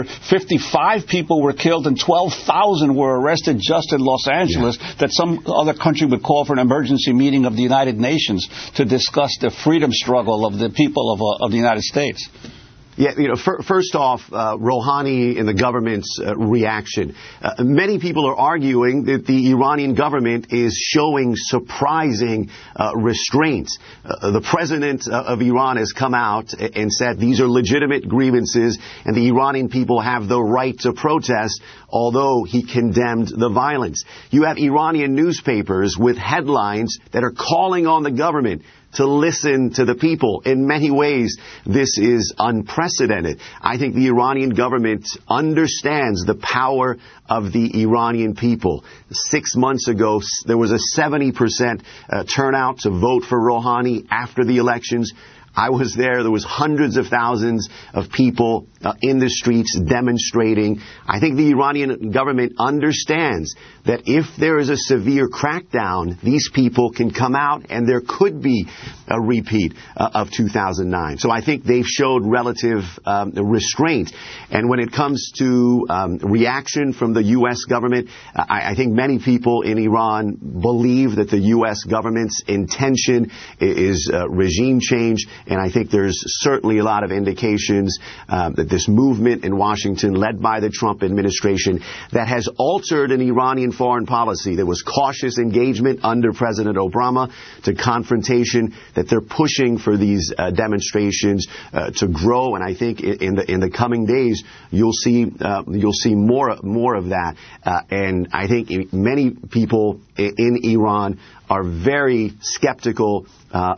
55 people were killed and 12,000 were arrested just in Los Angeles, that some other country would call for an emergency meeting of the United Nations to discuss the freedom struggle of the people of the United States. Yeah, first off, Rouhani and the government's reaction. Many people are arguing that the Iranian government is showing surprising restraints. The president of Iran has come out and said these are legitimate grievances and the Iranian people have the right to protest, although he condemned the violence. You have Iranian newspapers with headlines that are calling on the government to listen to the people. In many ways, this is unprecedented. I think the Iranian government understands the power of the Iranian people. 6 months ago, there was a 70% turnout to vote for Rouhani after the elections. I was there. There was hundreds of thousands of people in the streets demonstrating. I think the Iranian government understands that if there is a severe crackdown, these people can come out and there could be a repeat of 2009. So I think they've showed relative restraint. And when it comes to reaction from the U.S. government, I think many people in Iran believe that the U.S. government's intention is regime change. And I think there's certainly a lot of indications that this movement in Washington, led by the Trump administration, that has altered an Iranian foreign policy. There was cautious engagement under President Obama to confrontation, that they're pushing for these demonstrations to grow. And I think in the coming days, you'll see more of that. And I think many people in Iran are very skeptical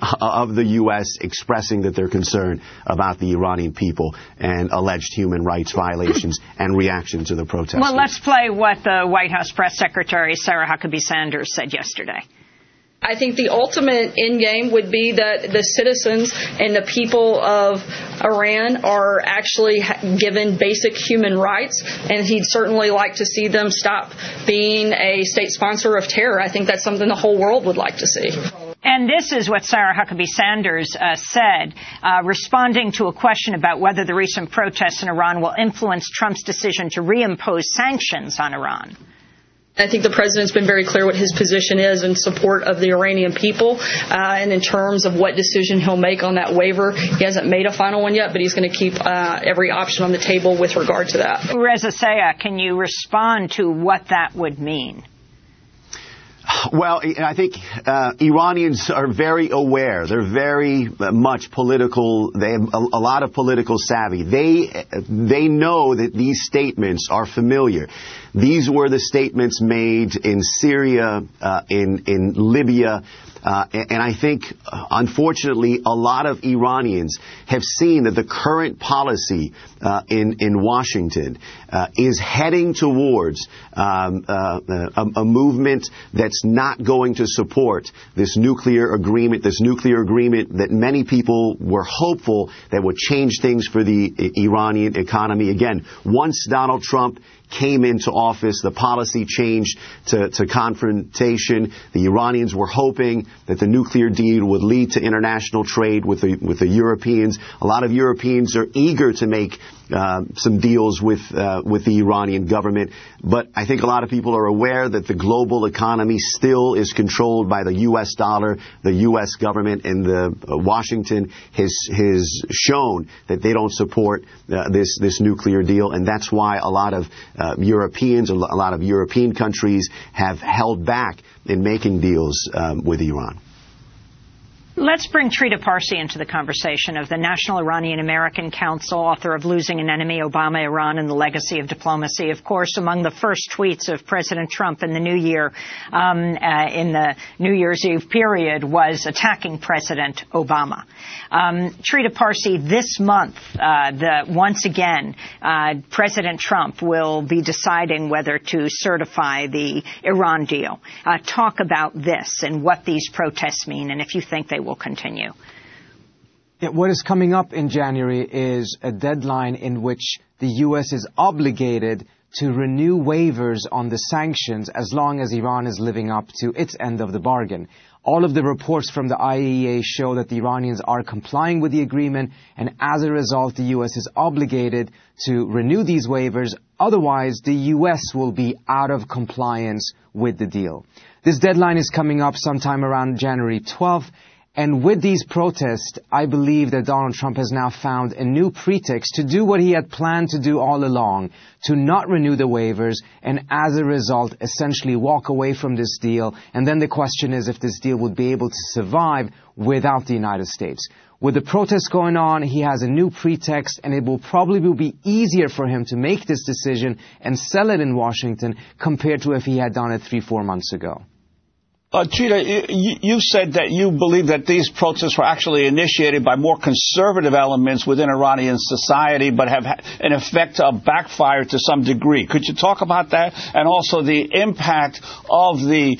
of the U.S. expressing that they're concerned about the Iranian people and alleged human rights violations and reaction to the protesters. Well, let's play what the White House Press Secretary Sarah Huckabee Sanders said yesterday. I think the ultimate end game would be that the citizens and the people of Iran are actually given basic human rights, and he'd certainly like to see them stop being a state sponsor of terror. I think that's something the whole world would like to see. And this is what Sarah Huckabee Sanders said, responding to a question about whether the recent protests in Iran will influence Trump's decision to reimpose sanctions on Iran. I think the president's been very clear what his position is in support of the Iranian people, and in terms of what decision he'll make on that waiver. He hasn't made a final one yet, but he's going to keep every option on the table with regard to that. Reza Sayah, can you respond to what that would mean? Well, I think Iranians are very aware. They're very much political. They have a lot of political savvy. They know that these statements are familiar. These were the statements made in Syria, in Libya. And I think, unfortunately, a lot of Iranians have seen that the current policy in Washington is heading towards a movement that's not going to support this nuclear agreement that many people were hopeful that would change things for the Iranian economy. Again, once Donald Trump came into office, the policy changed to confrontation. The Iranians were hoping that the nuclear deal would lead to international trade with the Europeans. A lot of Europeans are eager to make some deals with the Iranian government, but I think a lot of people are aware that the global economy still is controlled by the U.S. dollar, the U.S. government, and Washington has shown that they don't support this nuclear deal, and that's why a lot of Europeans, a lot of European countries have held back in making deals with Iran. Let's bring Trita Parsi into the conversation, of the National Iranian American Council, author of Losing an Enemy, Obama, Iran, and the Legacy of Diplomacy. Of course, among the first tweets of President Trump in the New Year, in the New Year's Eve period, was attacking President Obama. Trita Parsi, this month, once again, President Trump will be deciding whether to certify the Iran deal. Talk about this and what these protests mean, and if you think they will continue. Yeah, what is coming up in January is a deadline in which the U.S. is obligated to renew waivers on the sanctions as long as Iran is living up to its end of the bargain. All of the reports from the IAEA show that the Iranians are complying with the agreement, and as a result, the U.S. is obligated to renew these waivers. Otherwise, the U.S. will be out of compliance with the deal. This deadline is coming up sometime around January 12th. And with these protests, I believe that Donald Trump has now found a new pretext to do what he had planned to do all along, to not renew the waivers, and as a result, essentially walk away from this deal. And then the question is if this deal would be able to survive without the United States. With the protests going on, he has a new pretext, and it will probably be easier for him to make this decision and sell it in Washington compared to if he had done it 3-4 months ago. Trita, you said that you believe that these protests were actually initiated by more conservative elements within Iranian society, but have in effect backfired to some degree. Could you talk about that, and also the impact of the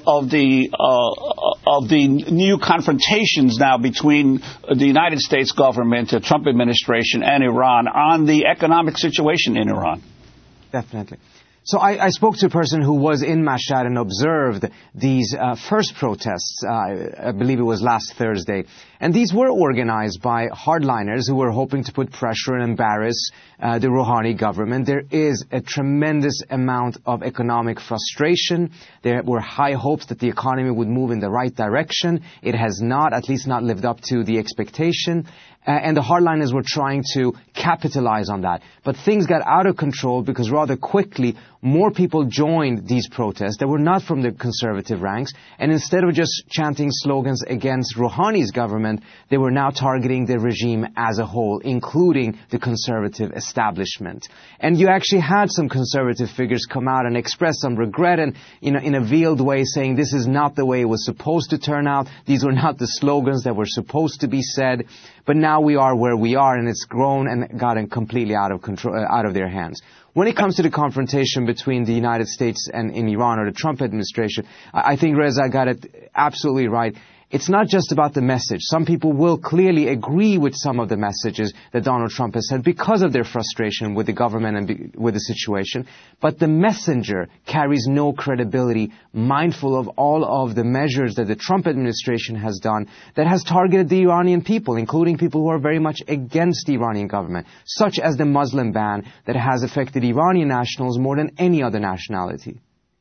new confrontations now between the United States government, the Trump administration, and Iran on the economic situation in Iran? Definitely. So I spoke to a person who was in Mashhad and observed these first protests, I believe it was last Thursday. And these were organized by hardliners who were hoping to put pressure and embarrass the Rouhani government. There is a tremendous amount of economic frustration. There were high hopes that the economy would move in the right direction. It has not, at least not lived up to the expectation. And the hardliners were trying to capitalize on that. But things got out of control because rather quickly more people joined these protests that were not from the conservative ranks. And instead of just chanting slogans against Rouhani's government, they were now targeting the regime as a whole, including the conservative establishment. And you actually had some conservative figures come out and express some regret and, in a veiled way, saying this is not the way it was supposed to turn out. These were not the slogans that were supposed to be said. But now we are where we are, and it's grown and gotten completely out of control, out of their hands. When it comes to the confrontation between the United States and in Iran, or the Trump administration, I think Reza got it absolutely right. It's not just about the message. Some people will clearly agree with some of the messages that Donald Trump has said because of their frustration with the government and with the situation. But the messenger carries no credibility, mindful of all of the measures that the Trump administration has done that has targeted the Iranian people, including people who are very much against the Iranian government, such as the Muslim ban that has affected Iranian nationals more than any other nationality.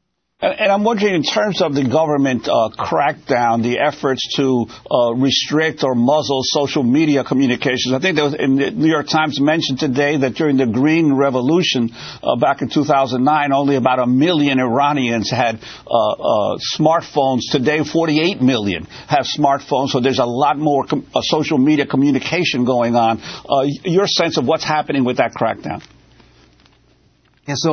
And I'm wondering, in terms of the government crackdown, the efforts to restrict or muzzle social media communications. I think there was, in the New York Times mentioned today that during the Green Revolution back in 2009, only about 1 million Iranians had smartphones. Today, 48 million have smartphones, so there's a lot more social media communication going on. Your sense of what's happening with that crackdown? Yeah, so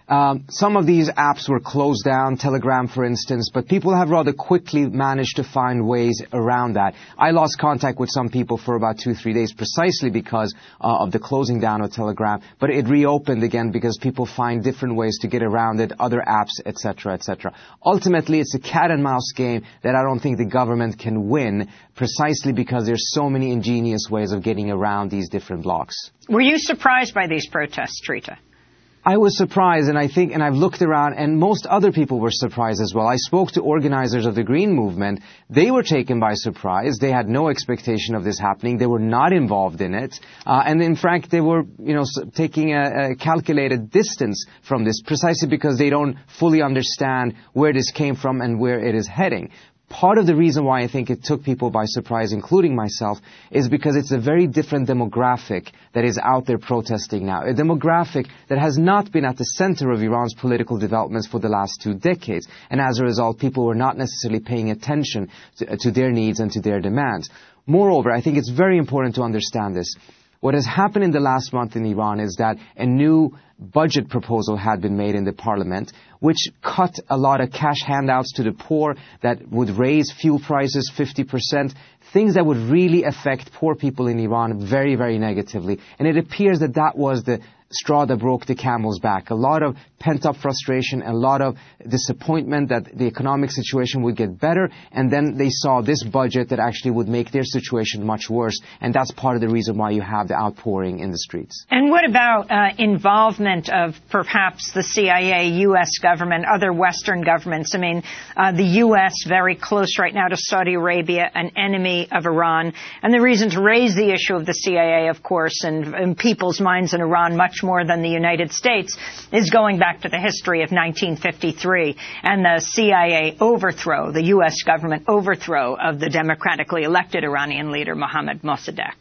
Some of these apps were closed down, Telegram for instance, but people have rather quickly managed to find ways around that. I lost contact with some people for about 2-3 days precisely because of the closing down of Telegram, but it reopened again because people find different ways to get around it, other apps, etc., etc. Ultimately, it's a cat and mouse game that I don't think the government can win precisely because there's so many ingenious ways of getting around these different blocks. Were you surprised by these protests, Trita? I was surprised, and I've looked around, and most other people were surprised as well. I spoke to organizers of the Green Movement. They were taken by surprise. They had no expectation of this happening. They were not involved in it. And in fact, they were, taking a calculated distance from this precisely because they don't fully understand where this came from and where it is heading. Part of the reason why I think it took people by surprise, including myself, is because it's a very different demographic that is out there protesting now. A demographic that has not been at the center of Iran's political developments for the last 2 decades. And as a result, people were not necessarily paying attention to their needs and to their demands. Moreover, I think it's very important to understand this. What has happened in the last month in Iran is that a new budget proposal had been made in the parliament, which cut a lot of cash handouts to the poor, that would raise fuel prices 50%, things that would really affect poor people in Iran very, very negatively. And it appears that that was the straw that broke the camel's back. A lot of pent-up frustration, a lot of disappointment that the economic situation would get better, and then they saw this budget that actually would make their situation much worse, and that's part of the reason why you have the outpouring in the streets. And what about involvement of perhaps the CIA, U.S. government, other Western governments? I mean, the U.S. very close right now to Saudi Arabia, an enemy of Iran, and the reason to raise the issue of the CIA, of course, and in people's minds in Iran much more than the United States, is going back to the history of 1953 and the CIA overthrow, the U.S. government overthrow of the democratically elected Iranian leader Mohammad Mossadegh.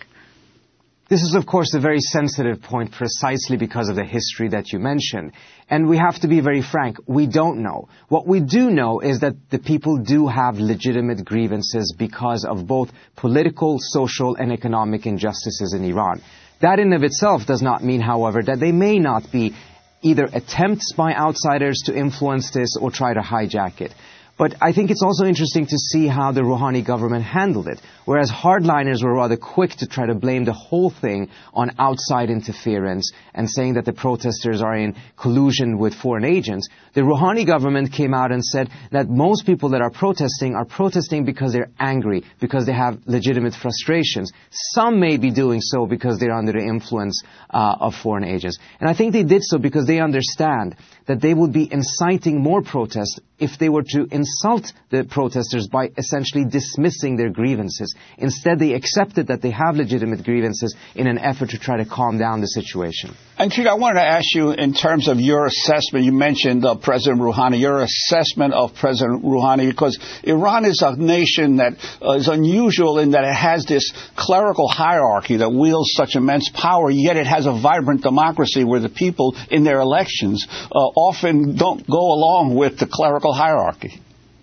This is, of course, a very sensitive point precisely because of the history that you mentioned. And we have to be very frank, we don't know. What we do know is that the people do have legitimate grievances because of both political, social, and economic injustices in Iran. That in of itself does not mean, however, that they may not be either attempts by outsiders to influence this or try to hijack it. But I think it's also interesting to see how the Rouhani government handled it. Whereas hardliners were rather quick to try to blame the whole thing on outside interference and saying that the protesters are in collusion with foreign agents, the Rouhani government came out and said that most people that are protesting because they're angry, because they have legitimate frustrations. Some may be doing so because they're under the influence of foreign agents. And I think they did so because they understand that they would be inciting more protests if they were to insult the protesters by essentially dismissing their grievances. Instead, they accepted that they have legitimate grievances in an effort to try to calm down the situation. And Trita, I wanted to ask you in terms of your assessment, you mentioned President Rouhani, your assessment of President Rouhani, because Iran is a nation that is unusual in that it has this clerical hierarchy that wields such immense power, yet it has a vibrant democracy where the people in their elections often don't go along with the clerical hierarchy.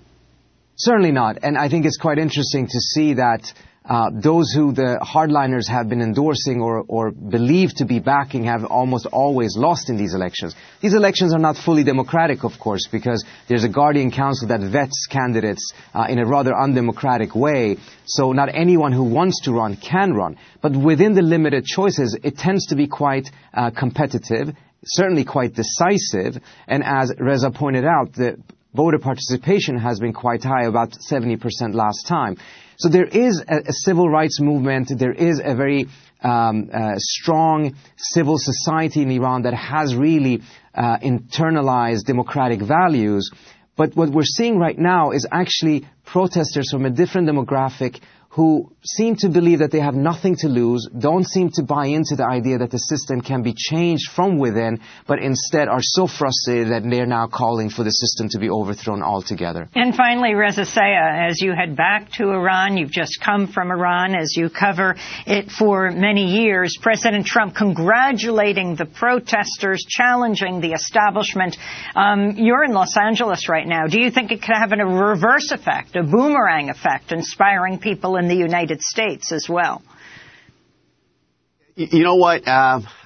Certainly not. And I think it's quite interesting to see that those who the hardliners have been endorsing or believed to be backing have almost always lost in these elections. These elections are not fully democratic, of course, because there's a guardian council that vets candidates in a rather undemocratic way. So not anyone who wants to run can run. But within the limited choices, it tends to be quite competitive, certainly quite decisive. And as Reza pointed out, the voter participation has been quite high, about 70% last time. So there is a civil rights movement. There is a very strong civil society in Iran that has really internalized democratic values. But what we're seeing right now is actually protesters from a different demographic who seem to believe that they have nothing to lose, don't seem to buy into the idea that the system can be changed from within, but instead are so frustrated that they're now calling for the system to be overthrown altogether. And finally, Reza Sayah, as you head back to Iran, you've just come from Iran, as you cover it for many years, President Trump congratulating the protesters, challenging the establishment. You're in Los Angeles right now. Do you think it could have a reverse effect, a boomerang effect, inspiring people in the United States as well? You know what?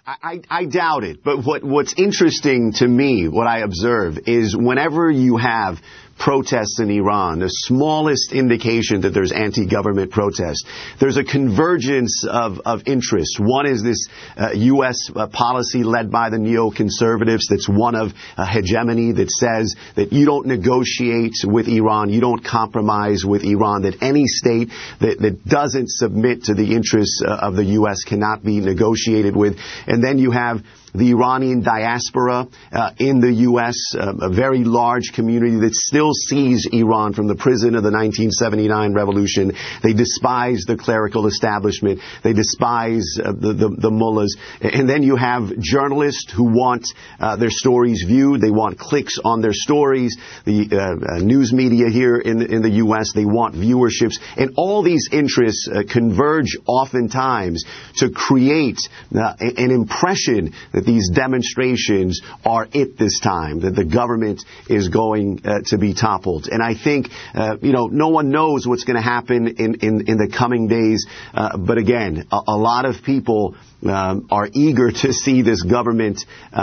I doubt it. But what's interesting to me, what I observe, is whenever you have protests in Iran, the smallest indication that there's anti-government protest, there's a convergence of interests. One is this U.S. policy led by the neoconservatives that's one of hegemony that says that you don't negotiate with Iran, you don't compromise with Iran, that any state that doesn't submit to the interests of the U.S. cannot be negotiated with. And then you have the Iranian diaspora in the U.S., a very large community that still sees Iran from the prison of the 1979 revolution. They despise the clerical establishment. They despise the mullahs. And then you have journalists who want their stories viewed. They want clicks on their stories. The news media here in the U.S., they want viewerships. And all these interests converge oftentimes to create an impression that these demonstrations are it this time, that the government is going to be toppled. And I think, no one knows what's going to happen in the coming days. But again, a lot of people are eager to see this government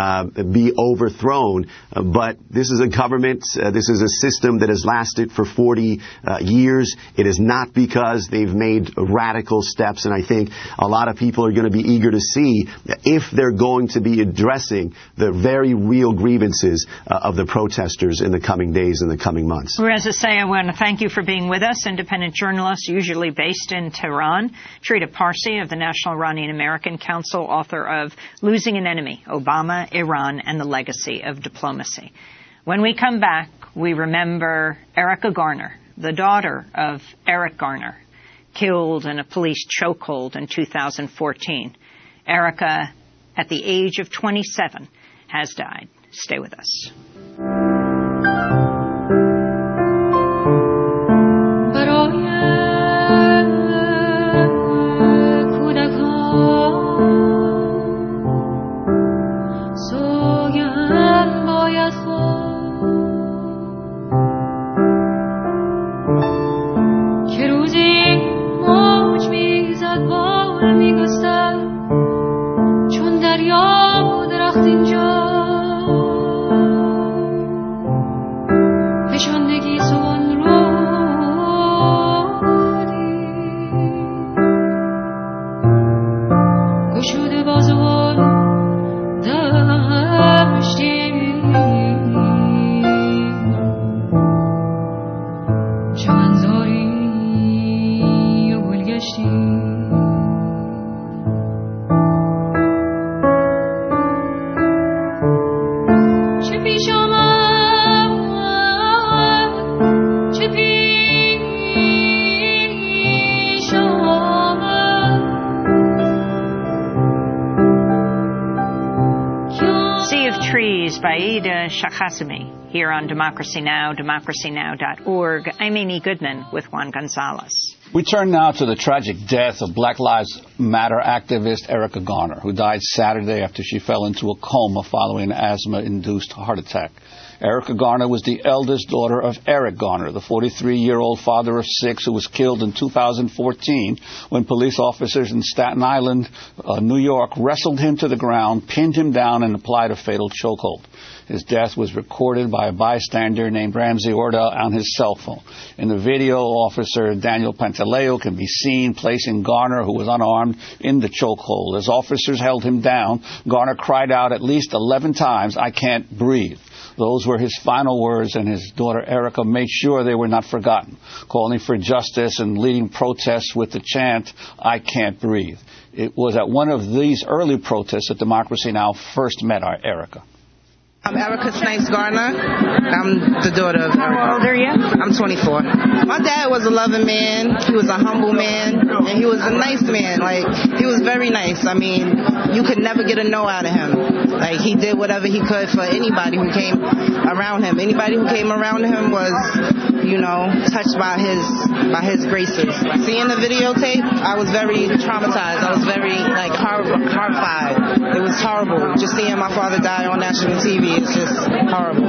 be overthrown. But this is a government, this is a system that has lasted for 40 years. It is not because they've made radical steps. And I think a lot of people are going to be eager to see if they're going to be addressing the very real grievances of the protesters in the coming days and the coming months. Reza Sayegh, I want to thank you for being with us. Independent journalist, usually based in Tehran. Trita Parsi of the National Iranian American Council, author of Losing an Enemy, Obama, Iran, and the Legacy of Diplomacy. When we come back, we remember Erica Garner, the daughter of Eric Garner, killed in a police chokehold in 2014. Erica, at the age of 27, has died. Stay with us. By Ida Shakhasimi here on Democracy Now!, democracynow.org. I'm Amy Goodman with Juan Gonzalez. We turn now to the tragic death of Black Lives Matter activist Erica Garner, who died Saturday after she fell into a coma following an asthma-induced heart attack. Erica Garner was the eldest daughter of Eric Garner, the 43-year-old father of 6 who was killed in 2014 when police officers in Staten Island, New York, wrestled him to the ground, pinned him down, and applied a fatal chokehold. His death was recorded by a bystander named Ramsey Orda on his cell phone. In the video, Officer Daniel Pantaleo can be seen placing Garner, who was unarmed, in the chokehold. As officers held him down, Garner cried out at least 11 times, "I can't breathe." Those were his final words, and his daughter Erica made sure they were not forgotten, calling for justice and leading protests with the chant, "I can't breathe." It was at one of these early protests that Democracy Now! First met our Erica. I'm Erica Snipes Garner. I'm the daughter of Erica. How old are you? I'm 24. My dad was a loving man. He was a humble man. And he was a nice man. Like, he was very nice. I mean, you could never get a no out of him. Like, he did whatever he could for anybody who came around him. Anybody who came around him was, touched by his graces. Seeing the videotape, I was very traumatized. I was very, horrified. It was horrible. Just seeing my father die on national TV. It's just horrible.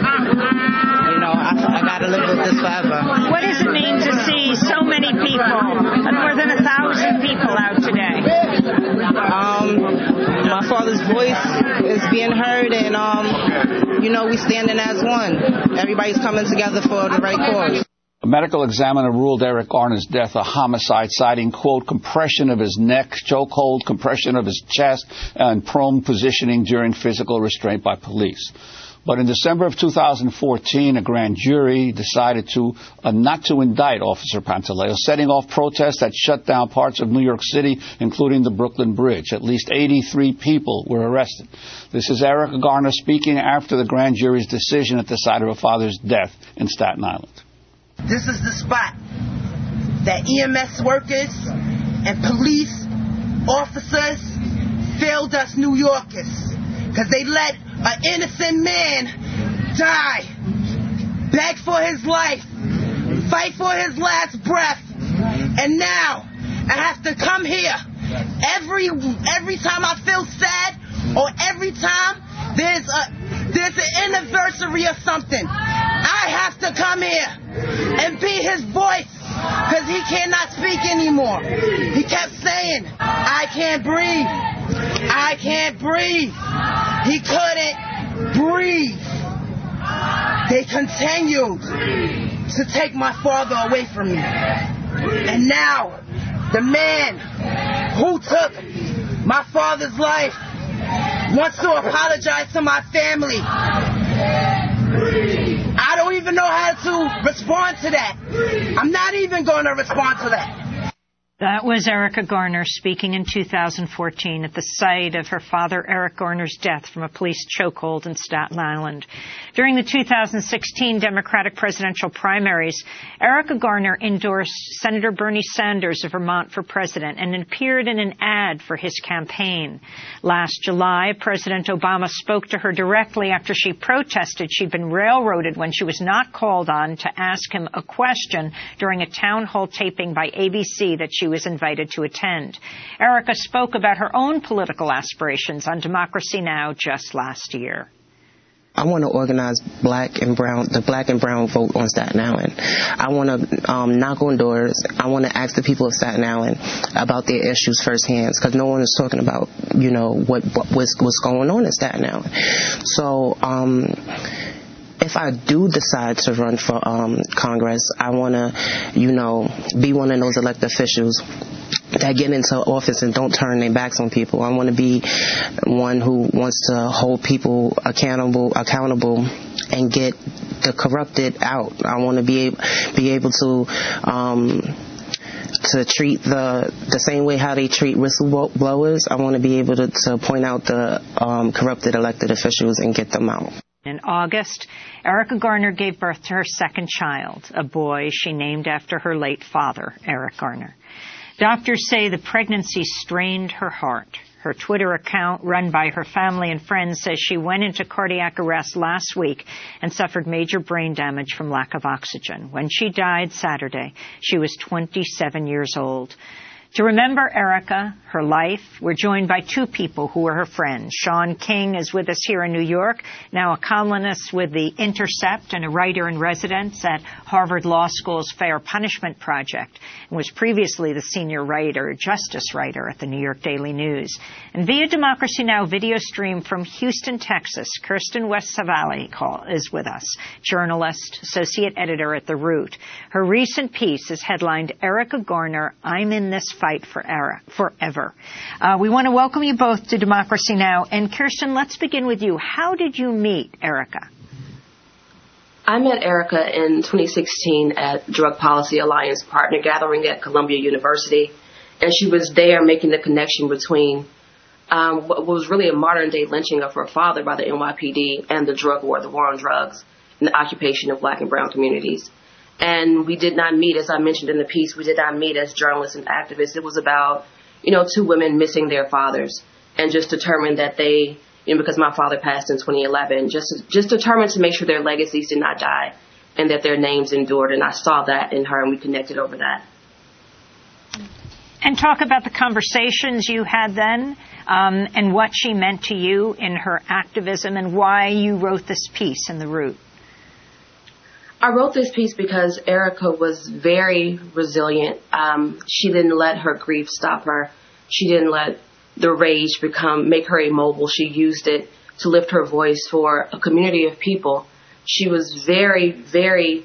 I gotta live with this forever. What does it mean to see so many people, more than 1,000 people out today? My father's voice is being heard, and we standing as one. Everybody's coming together for the right cause. A medical examiner ruled Eric Garner's death a homicide, citing, quote, compression of his neck, chokehold, compression of his chest, and prone positioning during physical restraint by police. But in December of 2014, a grand jury decided not to indict Officer Pantaleo, setting off protests that shut down parts of New York City, including the Brooklyn Bridge. At least 83 people were arrested. This is Erica Garner speaking after the grand jury's decision at the site of her father's death in Staten Island. This is the spot that EMS workers and police officers failed us New Yorkers because they let an innocent man die, beg for his life, fight for his last breath, and now I have to come here every time I feel sad or every time there's an anniversary or something. I have to come here and be his voice because he cannot speak anymore. He kept saying, I can't breathe. I can't breathe. He couldn't breathe. They continued to take my father away from me. And now, the man who took my father's life wants to apologize to my family. I don't even know how to respond to that. I'm not even going to respond to that. That was Erica Garner speaking in 2014 at the site of her father Eric Garner's death from a police chokehold in Staten Island. During the 2016 Democratic presidential primaries, Erica Garner endorsed Senator Bernie Sanders of Vermont for president and appeared in an ad for his campaign. Last July, President Obama spoke to her directly after she protested she'd been railroaded when she was not called on to ask him a question during a town hall taping by ABC that she was invited to attend. Erica spoke about her own political aspirations on Democracy Now! Just last year. I want to organize the black and brown vote on Staten Island. I want to knock on doors. I want to ask the people of Staten Island about their issues firsthand, because no one is talking about, what's going on in Staten Island. So, if I do decide to run for Congress, I want to, be one of those elected officials that get into office and don't turn their backs on people. I want to be one who wants to hold people accountable and get the corrupted out. I want to be able to treat the same way how they treat whistleblowers. I want to be able to point out the corrupted elected officials and get them out. In August, Erica Garner gave birth to her second child, a boy she named after her late father, Eric Garner. Doctors say the pregnancy strained her heart. Her Twitter account, run by her family and friends, says she went into cardiac arrest last week and suffered major brain damage from lack of oxygen. When she died Saturday, she was 27 years old. To remember Erica, her life, we're joined by two people who were her friends. Sean King is with us here in New York, now a columnist with The Intercept and a writer in residence at Harvard Law School's Fair Punishment Project, and was previously the senior justice writer at the New York Daily News. And via Democracy Now! Video stream from Houston, Texas, Kirsten West-Savali is with us, journalist, associate editor at The Root. Her recent piece is headlined, Erica Garner, I'm in this fight forever. We want to welcome you both to Democracy Now! And Kirsten, let's begin with you. How did you meet Erica? I met Erica in 2016 at Drug Policy Alliance partner gathering at Columbia University, and she was there making the connection between what was really a modern-day lynching of her father by the NYPD and the drug war, the war on drugs, and the occupation of black and brown communities. And we did not meet, as I mentioned in the piece, we did not meet as journalists and activists. It was about, two women missing their fathers, and just determined that they, because my father passed in 2011, just determined to make sure their legacies did not die and that their names endured. And I saw that in her, and we connected over that. And talk about the conversations you had then, and what she meant to you in her activism, and why you wrote this piece in The Root. I wrote this piece because Erica was very resilient. She didn't let her grief stop her. She didn't let the rage make her immobile. She used it to lift her voice for a community of people. She was very, very,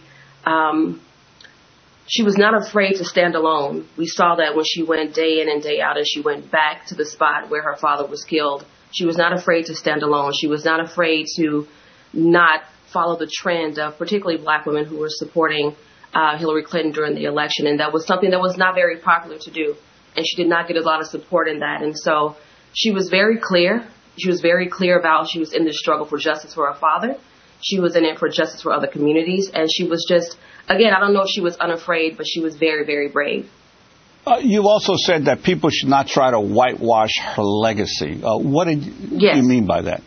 she was not afraid to stand alone. We saw that when she went day in and day out, and she went back to the spot where her father was killed. She was not afraid to stand alone. She was not afraid to not follow the trend of particularly black women who were supporting Hillary Clinton during the election. And that was something that was not very popular to do. And she did not get a lot of support in that. And so she was very clear. She was very clear about she was in this struggle for justice for her father. She was in it for justice for other communities. And she was just, again, I don't know if she was unafraid, but she was very, very brave. You also said that people should not try to whitewash her legacy. What did you mean by that?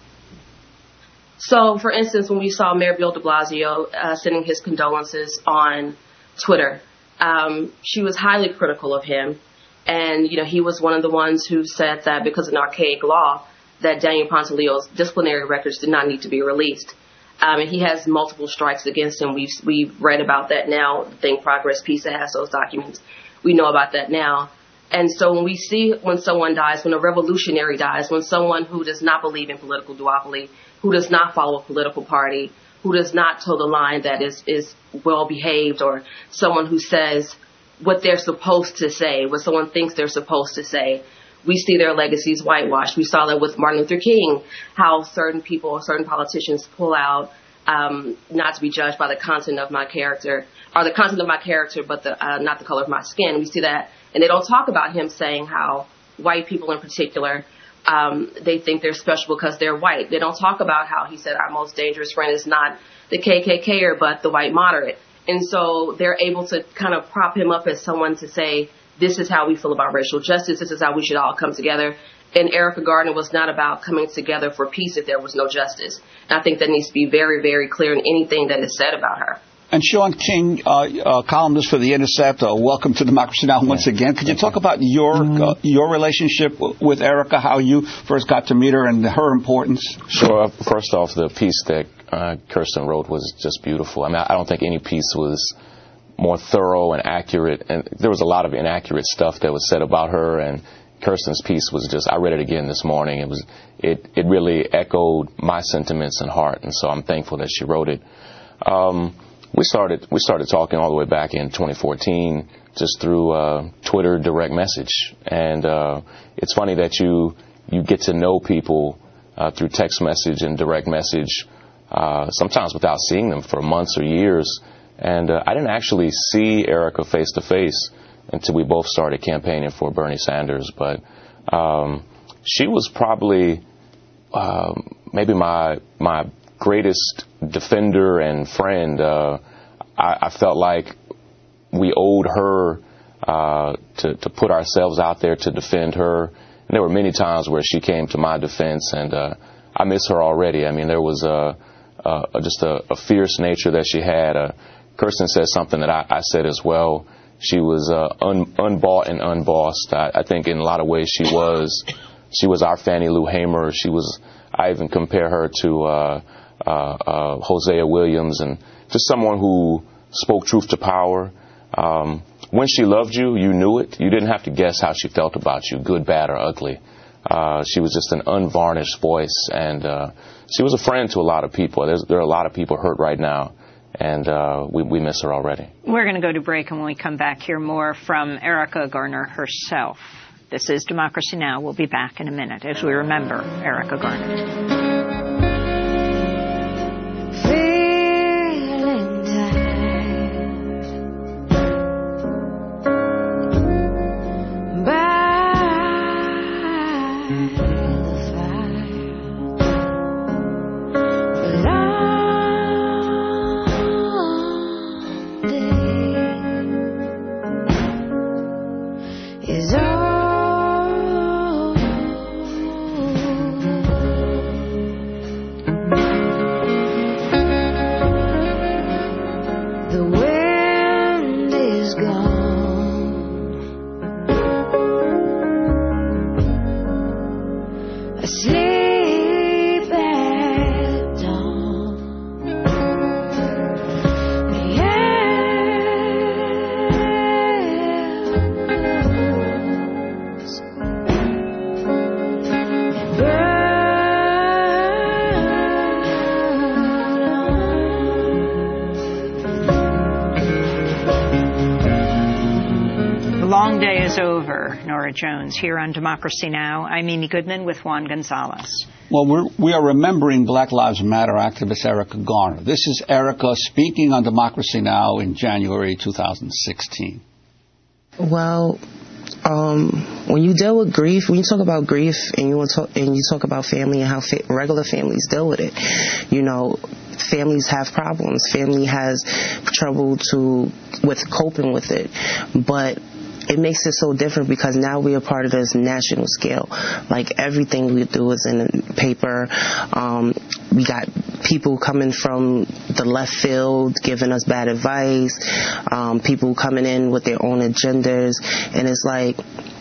So, for instance, when we saw Mayor Bill de Blasio sending his condolences on Twitter, she was highly critical of him. And, you know, he was one of the ones who said that because of an archaic law, that Daniel Ponzinibbio's disciplinary records did not need to be released. And he has multiple strikes against him. We've read about that now. The Think Progress piece that has those documents. We know about that now. And so when someone dies, when a revolutionary dies, when someone who does not believe in political duopoly, who does not follow a political party, who does not toe the line that is well behaved, or someone who says what they're supposed to say, what someone thinks they're supposed to say, we see their legacies whitewashed. We saw that with Martin Luther King, how certain people or certain politicians pull out not to be judged by the content of my character, or the content of my character, but not the color of my skin. We see that, and they don't talk about him saying how white people in particular, they think they're special because they're white. They don't talk about how he said our most dangerous friend is not the KKKer, but the white moderate. And so they're able to kind of prop him up as someone to say, this is how we feel about racial justice. This is how we should all come together. And Erica Gardner was not about coming together for peace if there was no justice. And I think that needs to be very, very clear in anything that is said about her. And Sean King, columnist for The Intercept, welcome to Democracy Now! Once again. Could you talk about your relationship with Erica, how you first got to meet her and her importance? Sure. First off, the piece that Kirsten wrote was just beautiful. I mean, I don't think any piece was more thorough and accurate. And there was a lot of inaccurate stuff that was said about her, and Kirsten's piece was just, I read it again this morning. It really echoed my sentiments and heart, and so I'm thankful that she wrote it. We started talking all the way back in 2014 just through Twitter direct message. And it's funny that you get to know people through text message and direct message, sometimes without seeing them for months or years. And I didn't actually see Erica face to face until we both started campaigning for Bernie Sanders. But she was probably maybe my greatest defender and friend. I felt like we owed her to put ourselves out there to defend her. And there were many times where she came to my defense, and I miss her already. I mean, there was just a fierce nature that she had. Kirsten said something that I said as well. She was unbought and unbossed. I think in a lot of ways she was our Fannie Lou Hamer. I even compare her to Hosea Williams, and just someone who spoke truth to power. When she loved you, you knew it. You didn't have to guess how she felt about you, good, bad, or ugly. She was just an unvarnished voice, and she was a friend to a lot of people. There are a lot of people hurt right now, and we miss her already. We're going to go to break, and when we come back, hear more from Erica Garner herself. This is Democracy Now! We'll be back in a minute as we remember Erica Garner. long day is over, Nora Jones, here on Democracy Now! I'm Amy Goodman with Juan Gonzalez. Well, we are remembering Black Lives Matter activist Erica Garner. This is Erica speaking on Democracy Now! In January 2016. Well, when you deal with grief, when you talk about grief and you talk about family and how regular families deal with it, you know, families have problems. Family has trouble with coping with it, but it makes it so different because now we are part of this national scale. Like everything we do is in the paper. We got people coming from the left field giving us bad advice. People coming in with their own agendas, and it's like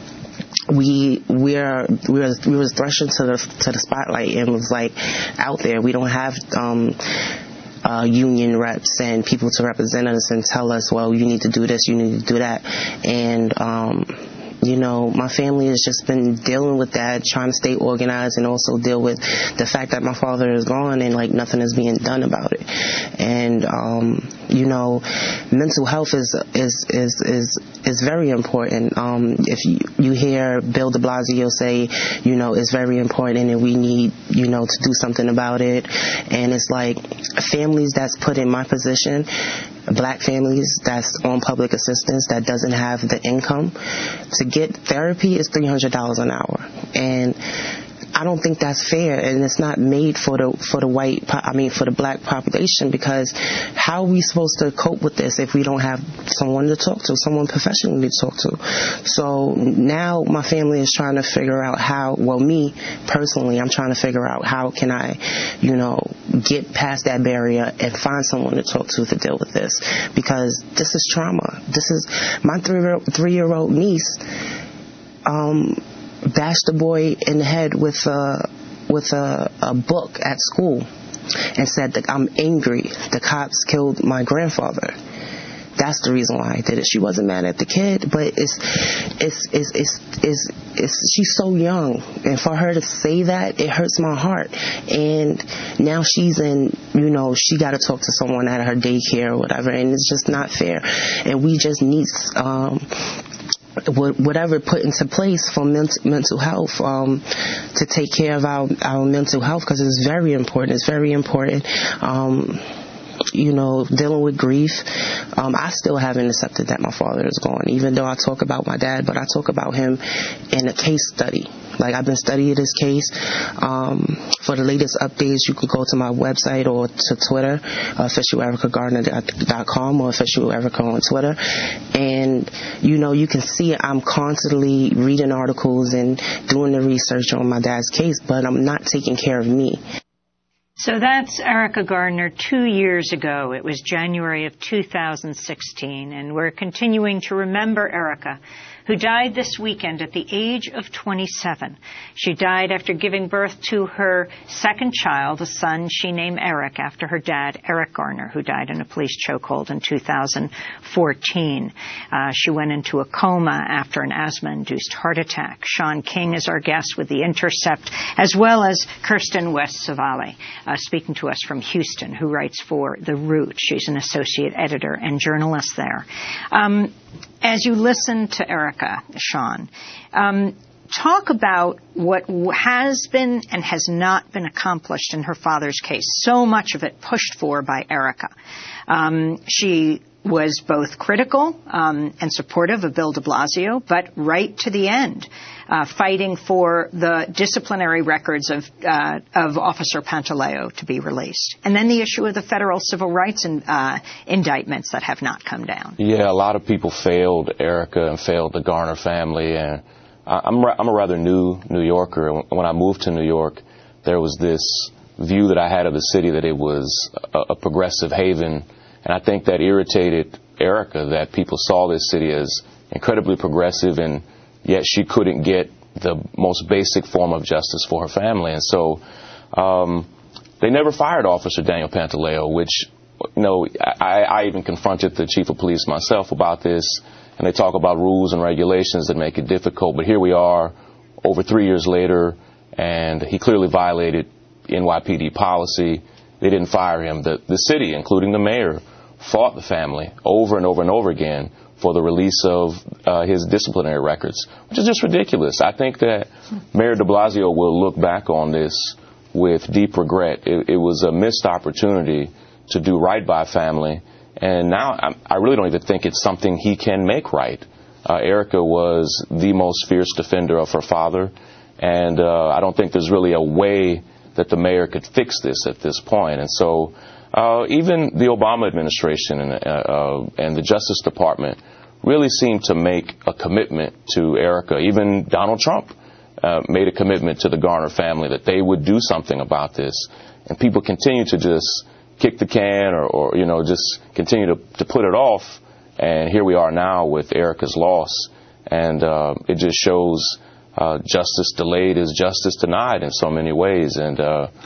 we was thrust into the spotlight and was like out there. We don't have union reps and people to represent us and tell us, well, you need to do this, you need to do that. And you know, my family has just been dealing with that, trying to stay organized and also deal with the fact that my father is gone and like nothing is being done about it. And you know, mental health is very important. If you hear Bill de Blasio say, you know, it's very important and we need, you know, to do something about it. And it's like families that's put in my position, black families that's on public assistance that doesn't have the income to get therapy is $300 an hour, and I don't think that's fair, and it's not made for the black population, because how are we supposed to cope with this if we don't have someone to talk to, someone professionally to talk to? So now my family is trying to figure out how, well, me personally, I'm trying to figure out how can I, you know, get past that barrier and find someone to talk to deal with this, because this is trauma. This is my three-year-old niece. Bashed a boy in the head with a book at school and said that I'm angry. The cops killed my grandfather. That's the reason why I did it. She wasn't mad at the kid, but she's so young, and for her to say that, it hurts my heart. And now she's in, you know, she got to talk to someone at her daycare or whatever, and it's just not fair. And we just need whatever put into place for mental health, to take care of our mental health, because it's very important. It's very important. You know, dealing with grief. I still haven't accepted that my father is gone, even though I talk about my dad, but I talk about him in a case study. Like, I've been studying this case. For the latest updates, you can go to my website or to Twitter, officialericagarner.com or officialerica on Twitter. And, you know, you can see I'm constantly reading articles and doing the research on my dad's case, but I'm not taking care of me. So that's Erica Garner 2 years ago. It was January of 2016, and we're continuing to remember Erica, who died this weekend at the age of 27. She died after giving birth to her second child, a son she named Eric, after her dad, Eric Garner, who died in a police chokehold in 2014. She went into a coma after an asthma-induced heart attack. Sean King is our guest with The Intercept, as well as Kirsten West-Savale, speaking to us from Houston, who writes for The Root. She's an associate editor and journalist there. As you listen to Erica, Sean, talk about what has been and has not been accomplished in her father's case. So much of it pushed for by Erica. She was both critical and supportive of Bill de Blasio, but right to the end, fighting for the disciplinary records of Officer Pantaleo to be released. And then the issue of the federal civil rights indictments that have not come down. Yeah, a lot of people failed Erica and failed the Garner family. And I'm a rather new New Yorker. When I moved to New York, there was this view that I had of the city that it was a progressive haven. And I think that irritated Erica, that people saw this city as incredibly progressive, and yet she couldn't get the most basic form of justice for her family. And so they never fired Officer Daniel Pantaleo, which, you know, I even confronted the chief of police myself about this, and they talk about rules and regulations that make it difficult. But here we are over 3 years later, and he clearly violated NYPD policy. They didn't fire him. The city, including the mayor, fought the family over and over and over again for the release of his disciplinary records, which is just ridiculous. I think that Mayor de Blasio will look back on this with deep regret. It was a missed opportunity to do right by family, and now I really don't even think it's something he can make right. Erica was the most fierce defender of her father, and I don't think there's really a way that the mayor could fix this at this point. And so even the Obama administration and the Justice Department really seemed to make a commitment to Erica. Even Donald Trump made a commitment to the Garner family that they would do something about this. And people continue to just kick the can or just continue to put it off. And here we are now with Erica's loss. And it just shows justice delayed is justice denied in so many ways. And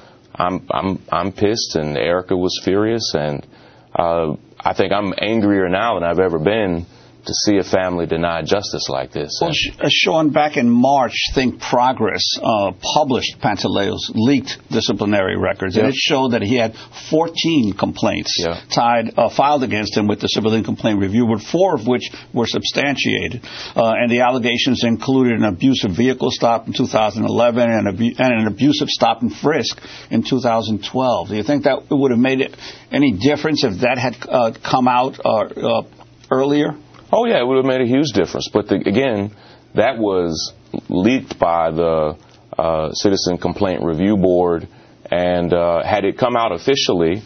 I'm pissed, and Erica was furious. And I think I'm angrier now than I've ever been to see a family denied justice like this. Well, Sean, back in March, Think Progress published Pantaleo's leaked disciplinary records, and it showed that he had 14 complaints filed against him with the Civilian Complaint Review Board, 4 of which were substantiated. And the allegations included an abusive vehicle stop in 2011 and an abusive stop and frisk in 2012. Do you think that would have made any difference if that had come out earlier? Oh, yeah, it would have made a huge difference. But, again, that was leaked by the Citizen Complaint Review Board, and had it come out officially,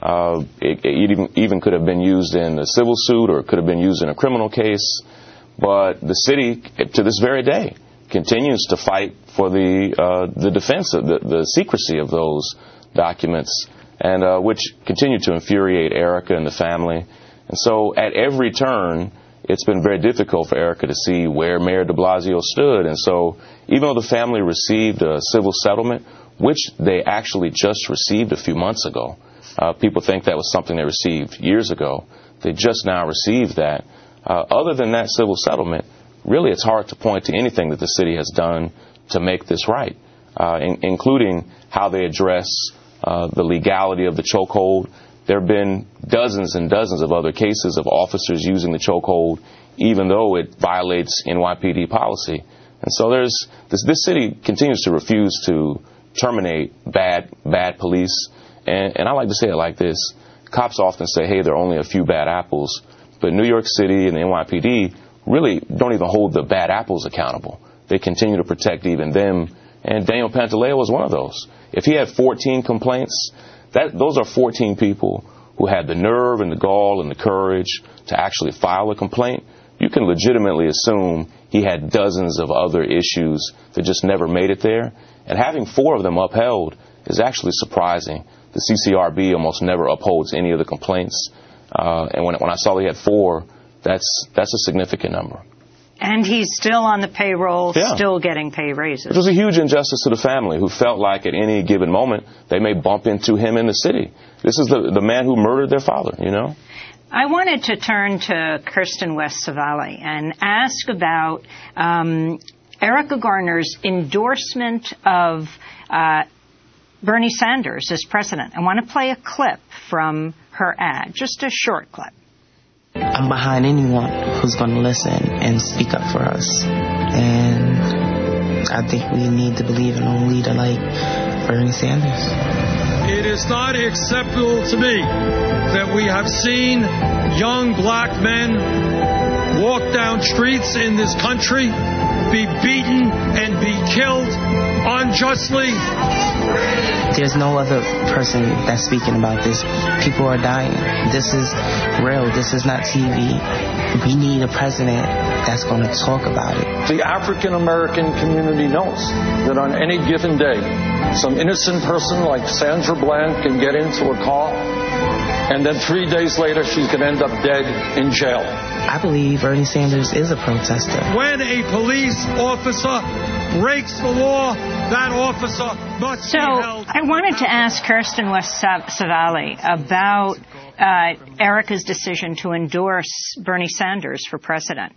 it even could have been used in a civil suit, or it could have been used in a criminal case. But the city, to this very day, continues to fight for the defense of the secrecy of those documents, and which continue to infuriate Erica and the family. And so at every turn, it's been very difficult for Erica to see where Mayor de Blasio stood. And so even though the family received a civil settlement, which they actually just received a few months ago, people think that was something they received years ago. They just now received that. Other than that civil settlement, really it's hard to point to anything that the city has done to make this right, including how they address the legality of the chokehold. There have been dozens and dozens of other cases of officers using the chokehold, even though it violates NYPD policy. And so this city continues to refuse to terminate bad police. And I like to say it like this. Cops often say, hey, there are only a few bad apples. But New York City and the NYPD really don't even hold the bad apples accountable. They continue to protect even them. And Daniel Pantaleo was one of those. If he had 14 complaints, those are 14 people who had the nerve and the gall and the courage to actually file a complaint. You can legitimately assume he had dozens of other issues that just never made it there. And having 4 of them upheld is actually surprising. The CCRB almost never upholds any of the complaints. And when I saw he had 4, that's a significant number. And he's still on the payroll, still getting pay raises. It was a huge injustice to the family, who felt like at any given moment they may bump into him in the city. This is the man who murdered their father, you know. I wanted to turn to Kirsten West Savali and ask about Erica Garner's endorsement of Bernie Sanders as president. I want to play a clip from her ad, just a short clip. I'm behind anyone who's going to listen and speak up for us. And I think we need to believe in a leader like Bernie Sanders. It is not acceptable to me that we have seen young black men walk down streets in this country, be beaten and be killed unjustly. There's no other person that's speaking about this. People are dying. This is real. This is not TV. We need a president that's going to talk about it. The African American community knows that on any given day, some innocent person like Sandra Bland can get into a car, and then 3 days later she can end up dead in jail. I believe Bernie Sanders is a protester. When a police officer breaks the law, that officer must be held. I wanted to ask Kirsten West Savali about Erica's decision to endorse Bernie Sanders for president.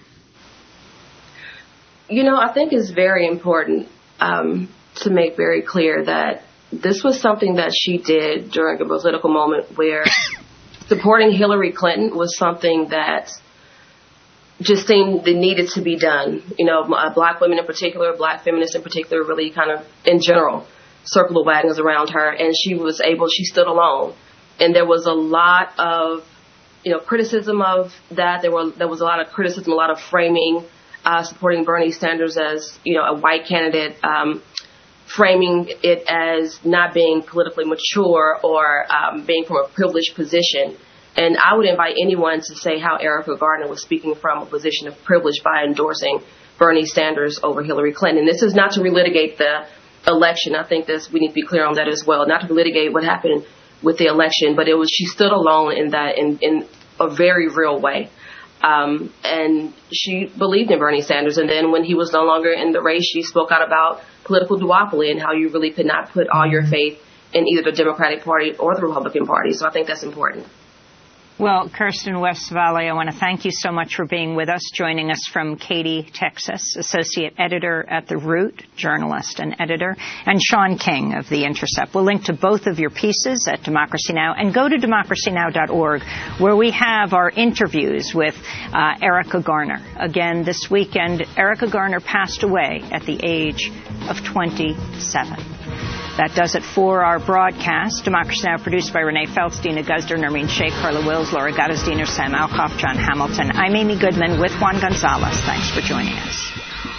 You know, I think it's very important to make very clear that this was something that she did during a political moment where supporting Hillary Clinton was something that just seemed that needed to be done. You know, black women in particular, black feminists in particular, really kind of in general circled the wagons around her, and she stood alone. And there was a lot of, criticism of that. There was a lot of criticism, a lot of framing, supporting Bernie Sanders as, a white candidate, framing it as not being politically mature or being from a privileged position. And I would invite anyone to say how Erica Gardner was speaking from a position of privilege by endorsing Bernie Sanders over Hillary Clinton. And this is not to relitigate the election. I think we need to be clear on that as well. Not to relitigate what happened with the election, but she stood alone in that in a very real way. And she believed in Bernie Sanders. And then when he was no longer in the race, she spoke out about political duopoly and how you really could not put all your faith in either the Democratic Party or the Republican Party. So I think that's important. Well, Kirsten Westvalle, I want to thank you so much for being with us, joining us from Katy, Texas, associate editor at The Root, journalist and editor, and Sean King of The Intercept. We'll link to both of your pieces at Democracy Now! And go to democracynow.org, where we have our interviews with Erica Garner. Again, this weekend, Erica Garner passed away at the age of 27. That does it for our broadcast. Democracy Now! Produced by Renee Feltz, Dina Guzder, Nermeen Sheikh, Carla Wills, Laura Gottesdiener, Sam Alcoff, John Hamilton. I'm Amy Goodman with Juan Gonzalez. Thanks for joining us.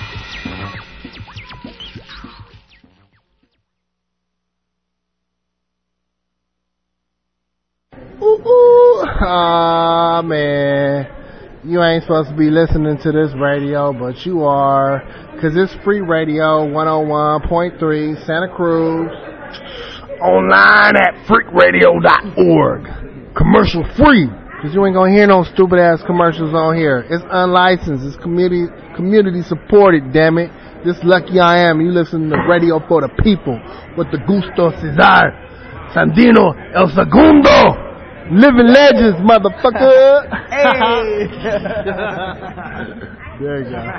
Man. You ain't supposed to be listening to this radio, but you are, because it's free radio, 101.3, Santa Cruz, online at freakradio.org. Commercial free, because you ain't going to hear no stupid-ass commercials on here. It's unlicensed. It's community-supported, damn it. This lucky I am. You listen to radio for the people with the Gusto Cesar, Sandino, El Segundo. Living legends, motherfucker. Hey. There you go.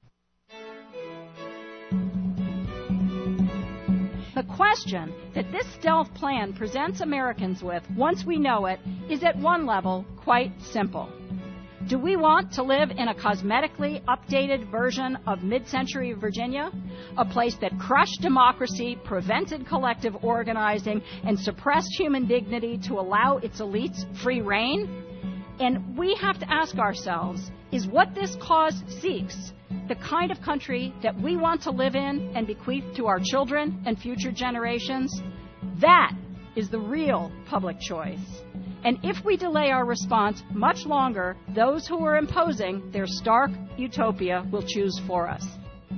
The question that this stealth plan presents Americans with, once we know it, is at one level quite simple. Do we want to live in a cosmetically updated version of mid-century Virginia? A place that crushed democracy, prevented collective organizing, and suppressed human dignity to allow its elites free reign? And we have to ask ourselves, is what this cause seeks the kind of country that we want to live in and bequeath to our children and future generations? That is the real public choice. And if we delay our response much longer, those who are imposing their stark utopia will choose for us.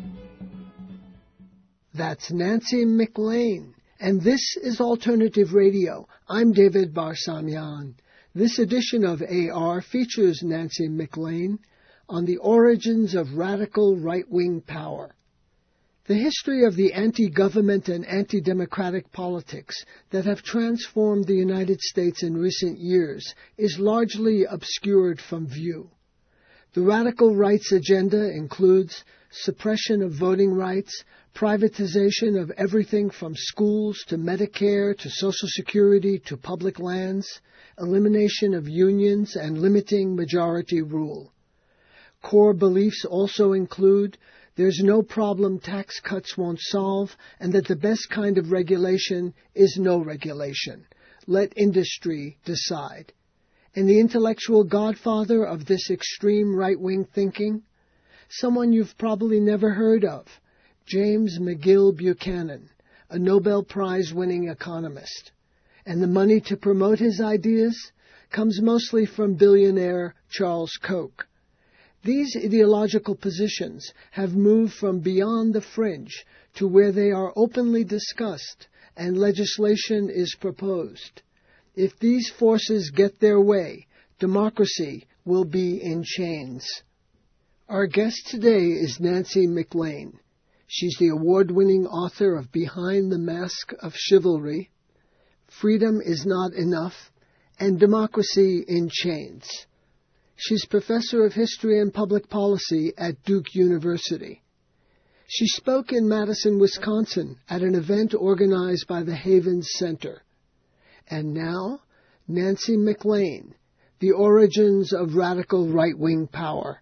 That's Nancy McLean, and this is Alternative Radio. I'm David Barsamian. This edition of AR features Nancy McLean on the origins of radical right-wing power. The history of the anti-government and anti-democratic politics that have transformed the United States in recent years is largely obscured from view. The radical right's agenda includes suppression of voting rights, privatization of everything from schools to Medicare to Social Security to public lands, elimination of unions, and limiting majority rule. Core beliefs also include there's no problem tax cuts won't solve, and that the best kind of regulation is no regulation. Let industry decide. And the intellectual godfather of this extreme right-wing thinking? Someone you've probably never heard of, James McGill Buchanan, a Nobel Prize-winning economist. And the money to promote his ideas comes mostly from billionaire Charles Koch. These ideological positions have moved from beyond the fringe to where they are openly discussed and legislation is proposed. If these forces get their way, democracy will be in chains. Our guest today is Nancy McLean. She's the award-winning author of Behind the Mask of Chivalry, Freedom is Not Enough, and Democracy in Chains. She's professor of history and public policy at Duke University. She spoke in Madison, Wisconsin at an event organized by the Havens Center. And now, Nancy McLean, The Origins of Radical Right-Wing Power.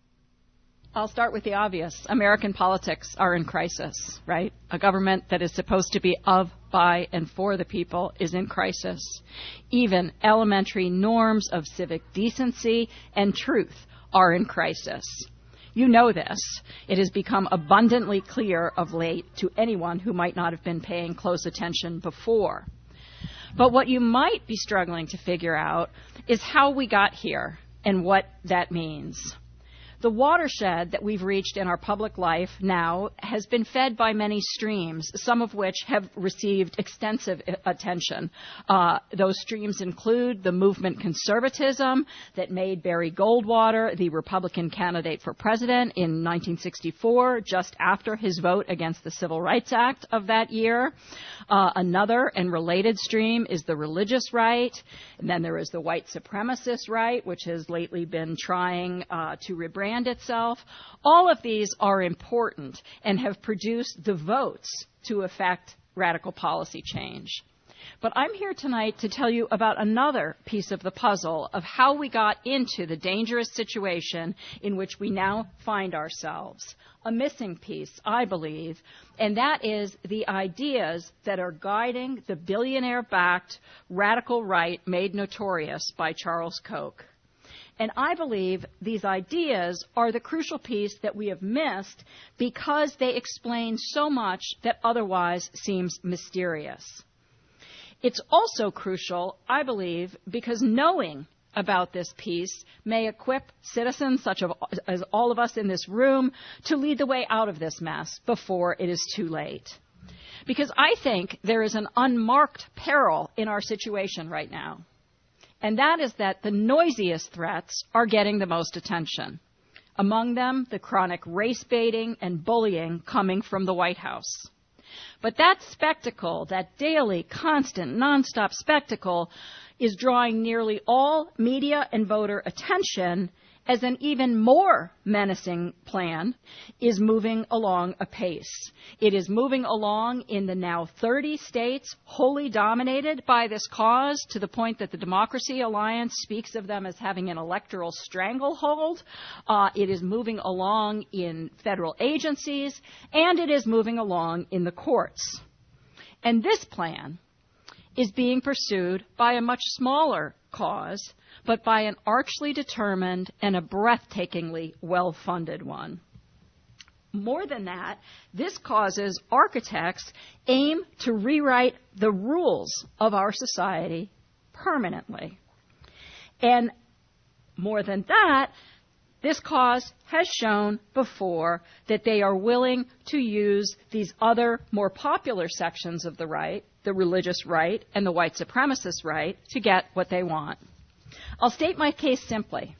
I'll start with the obvious. American politics are in crisis, right? A government that is supposed to be of, by, and for the people is in crisis. Even elementary norms of civic decency and truth are in crisis. You know this. It has become abundantly clear of late to anyone who might not have been paying close attention before. But what you might be struggling to figure out is how we got here and what that means. The watershed that we've reached in our public life now has been fed by many streams, some of which have received extensive attention. Those streams include the movement conservatism that made Barry Goldwater the Republican candidate for president in 1964, just after his vote against the Civil Rights Act of that year. Another and related stream is the religious right. And then there is the white supremacist right, which has lately been trying to rebrand itself. All of these are important and have produced the votes to effect radical policy change. But I'm here tonight to tell you about another piece of the puzzle of how we got into the dangerous situation in which we now find ourselves. A missing piece, I believe, and that is the ideas that are guiding the billionaire-backed radical right made notorious by Charles Koch. And I believe these ideas are the crucial piece that we have missed because they explain so much that otherwise seems mysterious. It's also crucial, I believe, because knowing about this piece may equip citizens such as all of us in this room to lead the way out of this mess before it is too late. Because I think there is an unmarked peril in our situation right now. And that is that the noisiest threats are getting the most attention. Among them, the chronic race baiting and bullying coming from the White House. But that spectacle, that daily, constant, nonstop spectacle, is drawing nearly all media and voter attention as an even more menacing plan is moving along apace. It is moving along in the now 30 states wholly dominated by this cause, to the point that the Democracy Alliance speaks of them as having an electoral stranglehold. It is moving along in federal agencies, and it is moving along in the courts. And this plan is being pursued by a much smaller cause, but by an archly determined and a breathtakingly well-funded one. More than that, this cause's architects aim to rewrite the rules of our society permanently. And more than that, this cause has shown before that they are willing to use these other more popular sections of the right, the religious right and the white supremacist right, to get what they want. I'll state my case simply.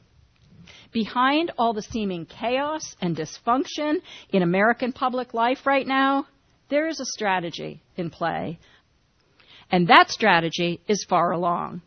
Behind all the seeming chaos and dysfunction in American public life right now, there is a strategy in play. And that strategy is far along.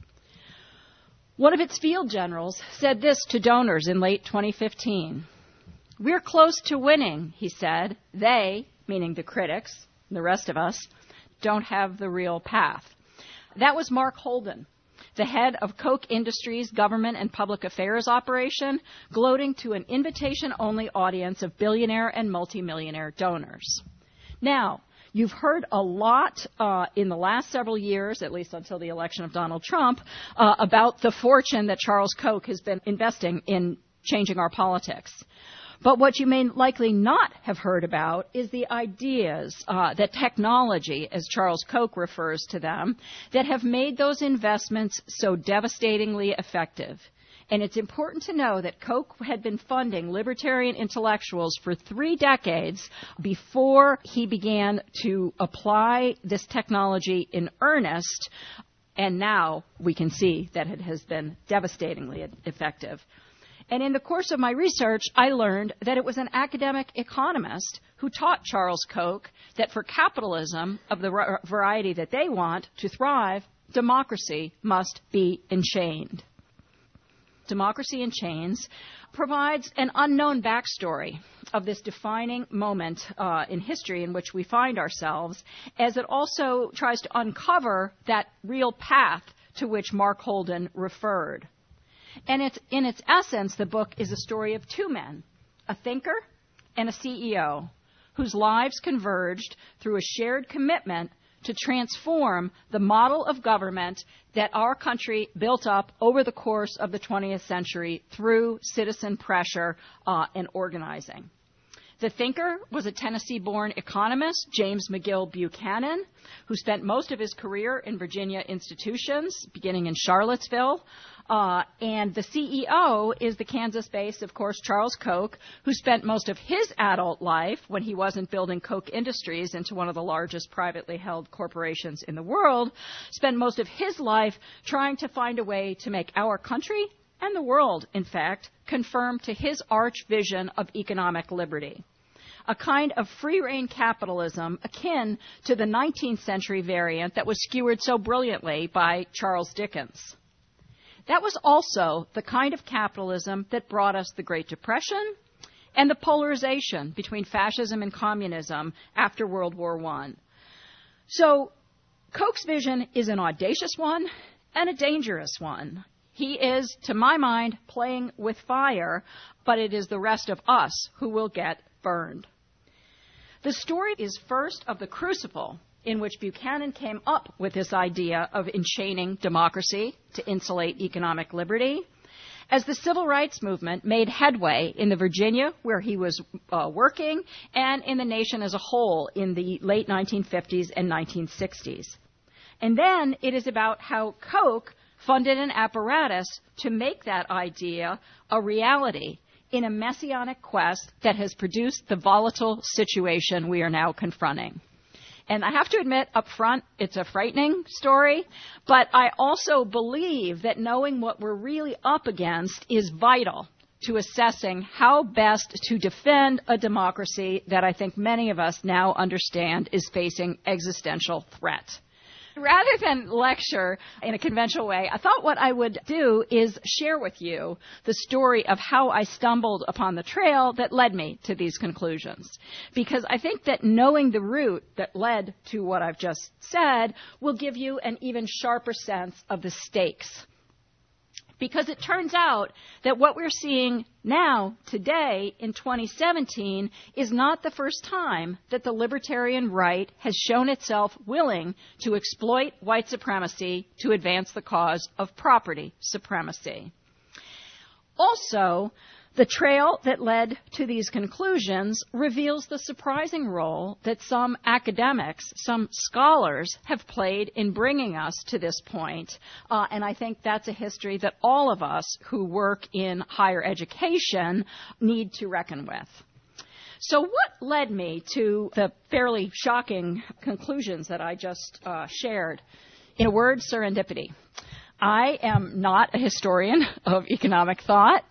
One of its field generals said this to donors in late 2015. "We're close to winning," he said. "They," meaning the critics, the rest of us, "don't have the real path." That was Mark Holden, the head of Koch Industries' government and public affairs operation, gloating to an invitation-only audience of billionaire and multimillionaire donors. Now, you've heard a lot in the last several years, at least until the election of Donald Trump, about the fortune that Charles Koch has been investing in changing our politics. But what you may likely not have heard about is the ideas, that technology, as Charles Koch refers to them, that have made those investments so devastatingly effective. And it's important to know that Koch had been funding libertarian intellectuals for 3 decades before he began to apply this technology in earnest. And now we can see that it has been devastatingly effective. And in the course of my research, I learned that it was an academic economist who taught Charles Koch that for capitalism of the variety that they want to thrive, democracy must be enchained. Democracy in Chains provides an unknown backstory of this defining moment in history in which we find ourselves, as it also tries to uncover that real path to which Mark Holden referred. And in its essence, the book is a story of two men, a thinker and a CEO, whose lives converged through a shared commitment to transform the model of government that our country built up over the course of the 20th century through citizen pressure and organizing. The thinker was a Tennessee-born economist, James McGill Buchanan, who spent most of his career in Virginia institutions, beginning in Charlottesville. And the CEO is the Kansas-based, of course, Charles Koch, who spent most of his adult life, when he wasn't building Koch Industries into one of the largest privately held corporations in the world, spent most of his life trying to find a way to make our country, and the world, in fact, conform to his arch vision of economic liberty, a kind of free-rein capitalism akin to the 19th century variant that was skewered so brilliantly by Charles Dickens. That was also the kind of capitalism that brought us the Great Depression and the polarization between fascism and communism after World War I. So Koch's vision is an audacious one and a dangerous one. He is, to my mind, playing with fire, but it is the rest of us who will get burned. The story is first of the crucible in which Buchanan came up with this idea of enchaining democracy to insulate economic liberty, as the civil rights movement made headway in the Virginia where he was working and in the nation as a whole in the late 1950s and 1960s. And then it is about how Koch funded an apparatus to make that idea a reality in a messianic quest that has produced the volatile situation we are now confronting. And I have to admit up front, it's a frightening story, but I also believe that knowing what we're really up against is vital to assessing how best to defend a democracy that I think many of us now understand is facing existential threat. Rather than lecture in a conventional way, I thought what I would do is share with you the story of how I stumbled upon the trail that led me to these conclusions. Because I think that knowing the route that led to what I've just said will give you an even sharper sense of the stakes. Because it turns out that what we're seeing now, today, in 2017, is not the first time that the libertarian right has shown itself willing to exploit white supremacy to advance the cause of property supremacy. Also, the trail that led to these conclusions reveals the surprising role that some academics, some scholars, have played in bringing us to this point. And I think that's a history that all of us who work in higher education need to reckon with. So what led me to the fairly shocking conclusions that I just shared? In a word, serendipity. I am not a historian of economic thought.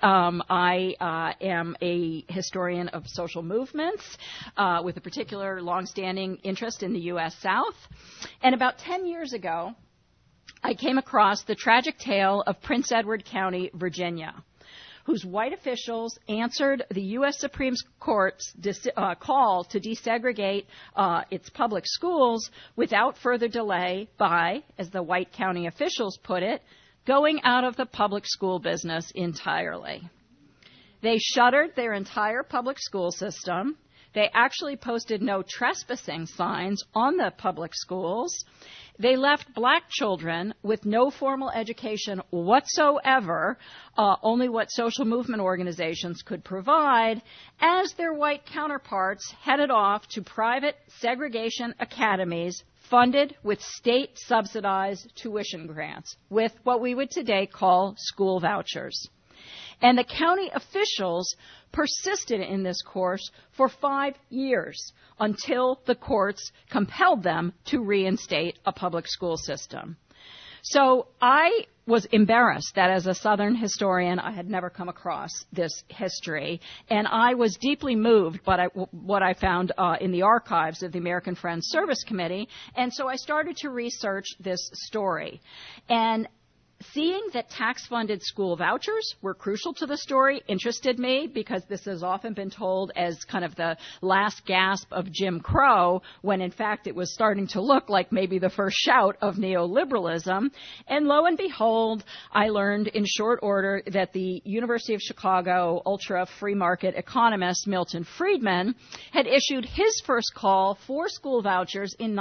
I am a historian of social movements with a particular longstanding interest in the U.S. South. And about 10 years ago, I came across the tragic tale of Prince Edward County, Virginia, whose white officials answered the U.S. Supreme Court's call to desegregate its public schools without further delay by, as the white county officials put it, going out of the public school business entirely. They shuttered their entire public school system. They actually posted no trespassing signs on the public schools. They left black children with no formal education whatsoever, only what social movement organizations could provide, as their white counterparts headed off to private segregation academies funded with state-subsidized tuition grants, with what we would today call school vouchers. And the county officials persisted in this course for 5 years until the courts compelled them to reinstate a public school system. So I was embarrassed that as a Southern historian, I had never come across this history. And I was deeply moved by what I found in the archives of the American Friends Service Committee. And so I started to research this story. And Seeing that tax-funded school vouchers were crucial to the story interested me because this has often been told as kind of the last gasp of Jim Crow, when in fact it was starting to look like maybe the first shout of neoliberalism. And lo and behold, I learned in short order that the University of Chicago ultra-free market economist Milton Friedman had issued his first call for school vouchers in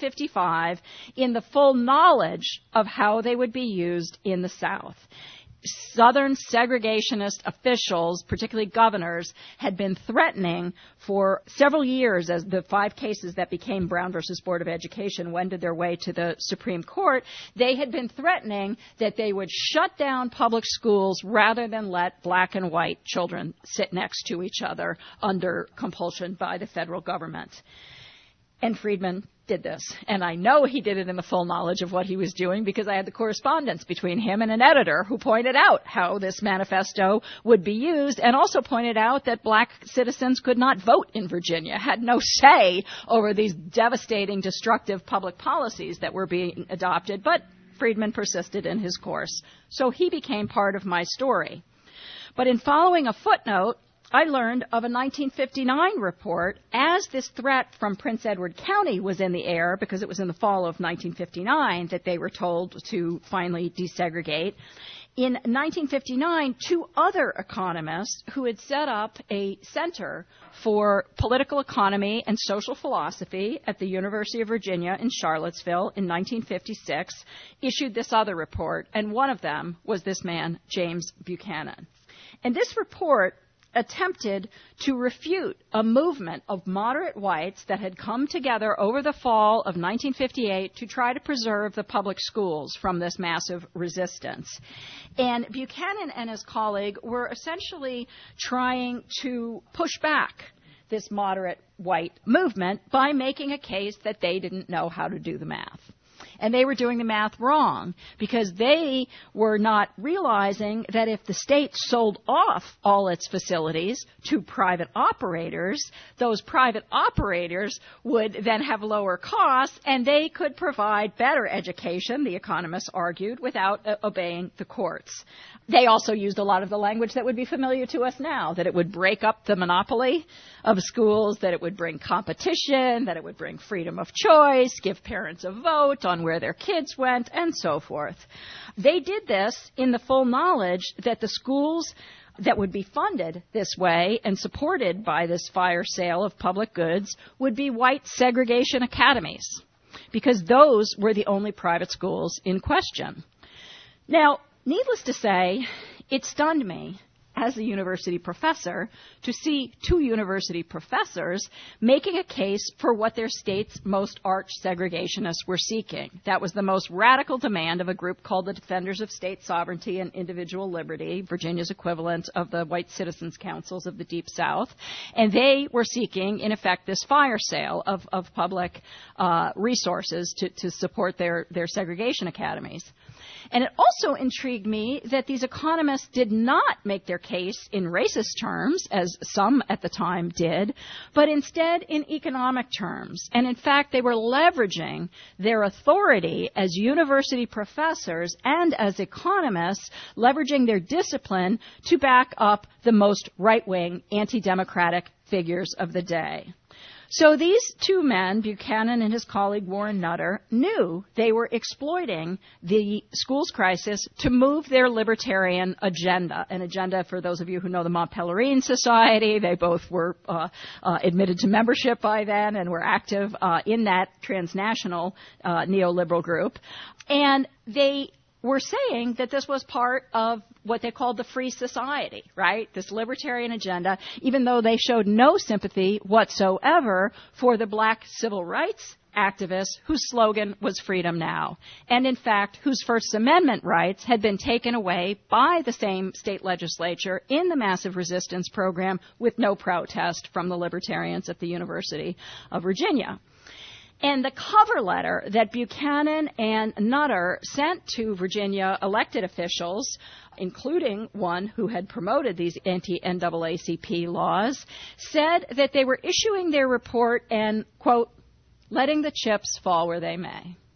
1955 in the full knowledge of how they would be used in the South. Southern segregationist officials, particularly governors, had been threatening for several years, as the 5 cases that became Brown versus Board of Education wended their way to the Supreme Court. They had been threatening that they would shut down public schools rather than let black and white children sit next to each other under compulsion by the federal government. And Friedman did this. And I know he did it in the full knowledge of what he was doing because I had the correspondence between him and an editor who pointed out how this manifesto would be used, and also pointed out that black citizens could not vote in Virginia, had no say over these devastating, destructive public policies that were being adopted. But Friedman persisted in his course. So he became part of my story. But in following a footnote, I learned of a 1959 report as this threat from Prince Edward County was in the air, because it was in the fall of 1959 that they were told to finally desegregate. In 1959, 2 other economists who had set up a center for political economy and social philosophy at the University of Virginia in Charlottesville in 1956 issued this other report, and one of them was this man, James Buchanan. And this report attempted to refute a movement of moderate whites that had come together over the fall of 1958 to try to preserve the public schools from this massive resistance. And Buchanan and his colleague were essentially trying to push back this moderate white movement by making a case that they didn't know how to do the math. And they were doing the math wrong because they were not realizing that if the state sold off all its facilities to private operators, those private operators would then have lower costs and they could provide better education, the economists argued, without obeying the courts. They also used a lot of the language that would be familiar to us now, that it would break up the monopoly of schools, that it would bring competition, that it would bring freedom of choice, give parents a vote on where their kids went, and so forth. They did this in the full knowledge that the schools that would be funded this way and supported by this fire sale of public goods would be white segregation academies, because those were the only private schools in question. Now, needless to say, it stunned me as a university professor to see 2 university professors making a case for what their state's most arch segregationists were seeking. That was the most radical demand of a group called the Defenders of State Sovereignty and Individual Liberty, Virginia's equivalent of the White Citizens Councils of the Deep South. And they were seeking, in effect, this fire sale of public resources to support their segregation academies. And it also intrigued me that these economists did not make their case in racist terms, as some at the time did, but instead in economic terms. And in fact, they were leveraging their authority as university professors and as economists, leveraging their discipline to back up the most right-wing, anti-democratic figures of the day. So these 2 men, Buchanan and his colleague Warren Nutter, knew they were exploiting the schools crisis to move their libertarian agenda. An agenda, for those of you who know the Mont Pelerin Society, they both were admitted to membership by then and were active in that transnational neoliberal group. And they were saying that this was part of what they called the free society, right? This libertarian agenda, even though they showed no sympathy whatsoever for the black civil rights activists whose slogan was Freedom Now, and in fact whose First Amendment rights had been taken away by the same state legislature in the massive resistance program with no protest from the libertarians at the University of Virginia. And the cover letter that Buchanan and Nutter sent to Virginia elected officials, including one who had promoted these anti-NAACP laws, said that they were issuing their report and, quote, letting the chips fall where they may.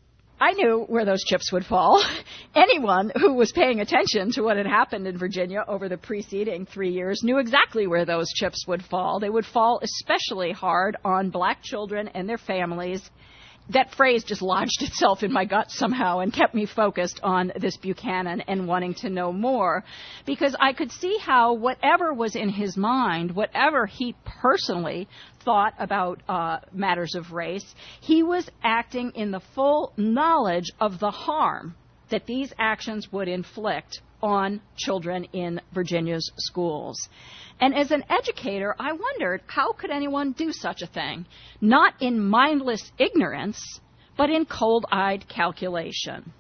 I knew where those chips would fall. Anyone who was paying attention to what had happened in Virginia over the preceding 3 years knew exactly where those chips would fall. They would fall especially hard on black children and their families. That phrase just lodged itself in my gut somehow and kept me focused on this Buchanan and wanting to know more, because I could see how whatever was in his mind, whatever he personally thought about matters of race, he was acting in the full knowledge of the harm that these actions would inflict on children in Virginia's schools. And as an educator, I wondered, how could anyone do such a thing? Not in mindless ignorance, but in cold-eyed calculation.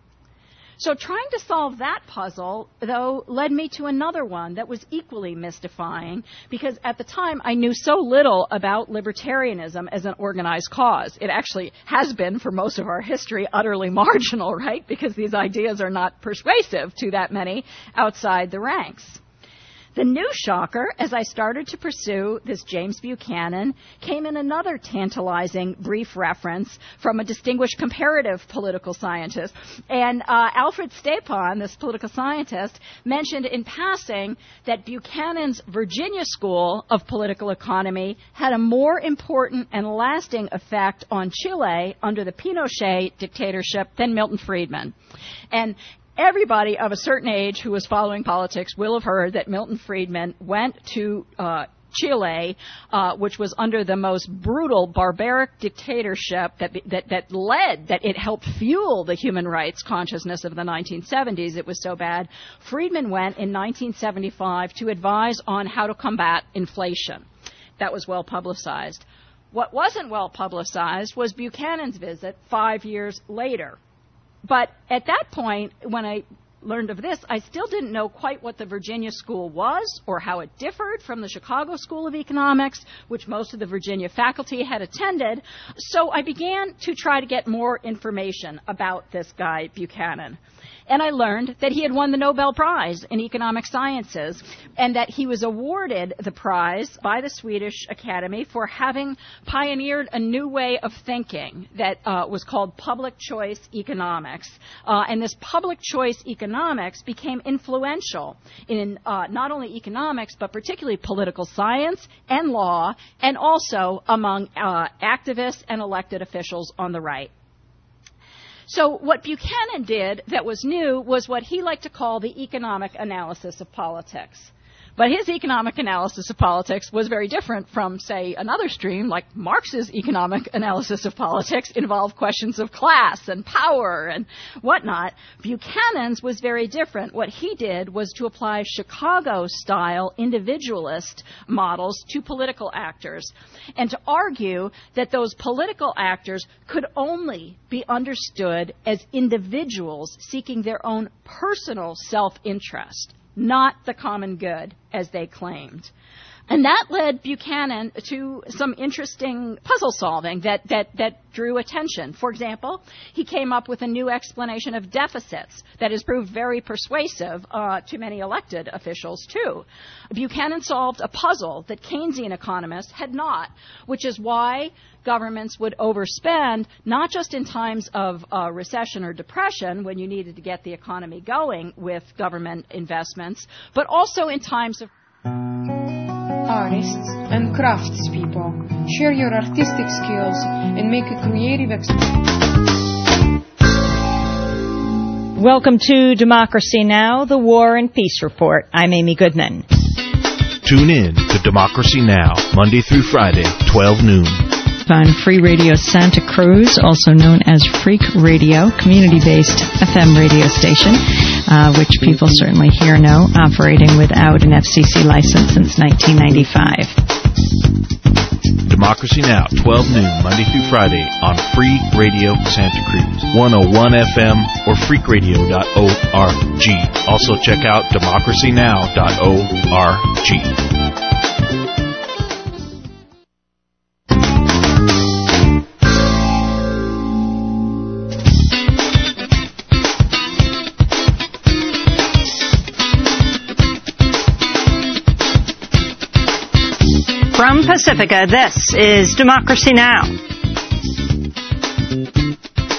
So trying to solve that puzzle, though, led me to another one that was equally mystifying, because at the time I knew so little about libertarianism as an organized cause. It actually has been, for most of our history, utterly marginal, right? Because these ideas are not persuasive to that many outside the ranks. The new shocker, as I started to pursue this James Buchanan, came in another tantalizing brief reference from a distinguished comparative political scientist. And Alfred Stapon, this political scientist, mentioned in passing that Buchanan's Virginia School of Political Economy had a more important and lasting effect on Chile under the Pinochet dictatorship than Milton Friedman. And everybody of a certain age who was following politics will have heard that Milton Friedman went to Chile, which was under the most brutal, barbaric dictatorship that it helped fuel the human rights consciousness of the 1970s. It was so bad. Friedman went in 1975 to advise on how to combat inflation. That was well publicized. What wasn't well publicized was Buchanan's visit 5 years later. But at that point, when I learned of this, I still didn't know quite what the Virginia School was or how it differed from the Chicago School of Economics, which most of the Virginia faculty had attended. So I began to try to get more information about this guy, Buchanan. And I learned that he had won the Nobel Prize in Economic Sciences and that he was awarded the prize by the Swedish Academy for having pioneered a new way of thinking that was called public choice economics. And this public choice economics became influential in not only economics, but particularly political science and law, and also among activists and elected officials on the right. So what Buchanan did that was new was what he liked to call the economic analysis of politics. But his economic analysis of politics was very different from, say, another stream like Marx's economic analysis of politics involved questions of class and power and whatnot. Buchanan's was very different. What he did was to apply Chicago-style individualist models to political actors and to argue that those political actors could only be understood as individuals seeking their own personal self-interest, not the common good, as they claimed. And that led Buchanan to some interesting puzzle solving that drew attention. For example, he came up with a new explanation of deficits that has proved very persuasive to many elected officials, too. Buchanan solved a puzzle that Keynesian economists had not, which is why governments would overspend, not just in times of recession or depression, when you needed to get the economy going with government investments, but also in times of artists and craftspeople. Share your artistic skills and make a creative Welcome to Democracy Now!, the War and Peace Report. I'm Amy Goodman. Tune in to Democracy Now! Monday through Friday, 12 noon. On Free Radio Santa Cruz, also known as Freak Radio, community-based FM radio station, which people certainly here know, operating without an FCC license since 1995. Democracy Now! 12 noon, Monday through Friday on Free Radio Santa Cruz, 101 FM or freakradio.org. Also check out democracynow.org. From Pacifica, this is Democracy Now!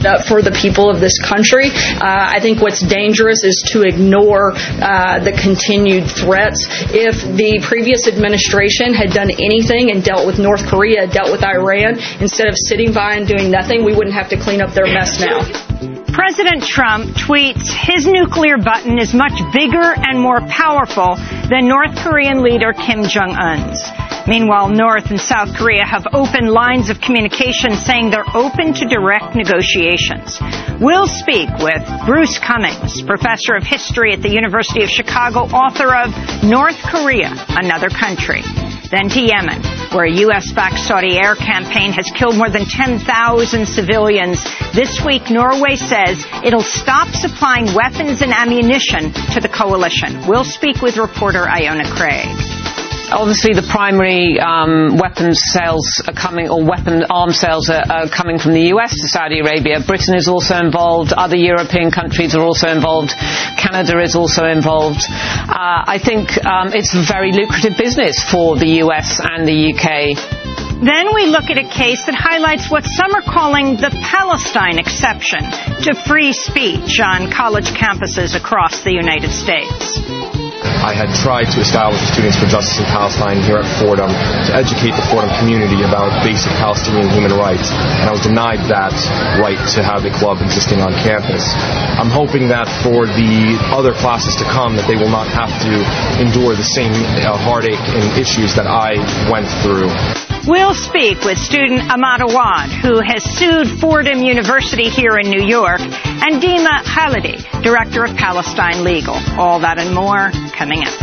up for the people of this country. I think what's dangerous is to ignore the continued threats. If the previous administration had done anything and dealt with North Korea, dealt with Iran, instead of sitting by and doing nothing, we wouldn't have to clean up their mess now. President Trump tweets his nuclear button is much bigger and more powerful than North Korean leader Kim Jong-un's. Meanwhile, North and South Korea have opened lines of communication saying they're open to direct negotiations. We'll speak with Bruce Cummings, professor of history at the University of Chicago, author of North Korea, Another Country. Then to Yemen, where a U.S.-backed Saudi air campaign has killed more than 10,000 civilians. This week, Norway says it'll stop supplying weapons and ammunition to the coalition. We'll speak with reporter Iona Craig. Obviously, the primary weapons sales are coming, or arms sales are coming from the US to Saudi Arabia. Britain is also involved. Other European countries are also involved. Canada is also involved. I think it's a very lucrative business for the US and the UK. Then we look at a case that highlights what some are calling the Palestine exception to free speech on college campuses across the United States. I had tried to establish Students for Justice in Palestine here at Fordham to educate the Fordham community about basic Palestinian human rights, and I was denied that right to have a club existing on campus. I'm hoping that for the other classes to come, that they will not have to endure the same heartache and issues that I went through. We'll speak with student Ahmad Awad, who has sued Fordham University here in New York, and Dima Khalidi, director of Palestine Legal. All that and more coming up.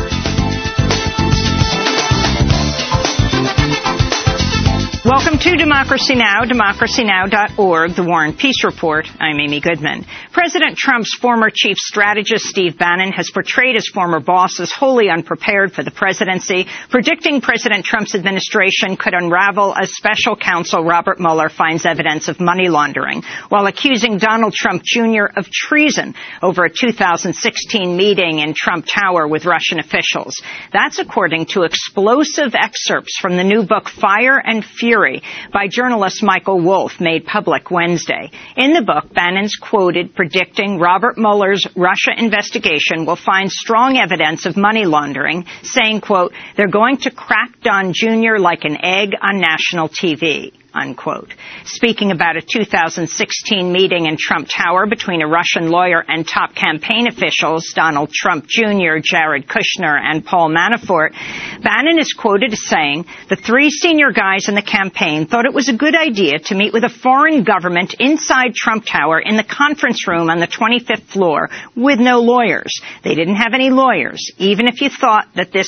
Welcome to Democracy Now!, democracynow.org, the War and Peace Report. I'm Amy Goodman. President Trump's former chief strategist, Steve Bannon, has portrayed his former boss as wholly unprepared for the presidency, predicting President Trump's administration could unravel as special counsel Robert Mueller finds evidence of money laundering, while accusing Donald Trump Jr. of treason over a 2016 meeting in Trump Tower with Russian officials. That's according to explosive excerpts from the new book Fire and Fury by journalist Michael Wolff, made public Wednesday. In the book, Bannon's quoted predicting Robert Mueller's Russia investigation will find strong evidence of money laundering, saying, quote, "They're going to crack Don Jr. like an egg on national TV." Unquote. Speaking about a 2016 meeting in Trump Tower between a Russian lawyer and top campaign officials, Donald Trump Jr., Jared Kushner, and Paul Manafort, Bannon is quoted as saying, "The three senior guys in the campaign thought it was a good idea to meet with a foreign government inside Trump Tower in the conference room on the 25th floor with no lawyers. They didn't have any lawyers. Even if you thought that this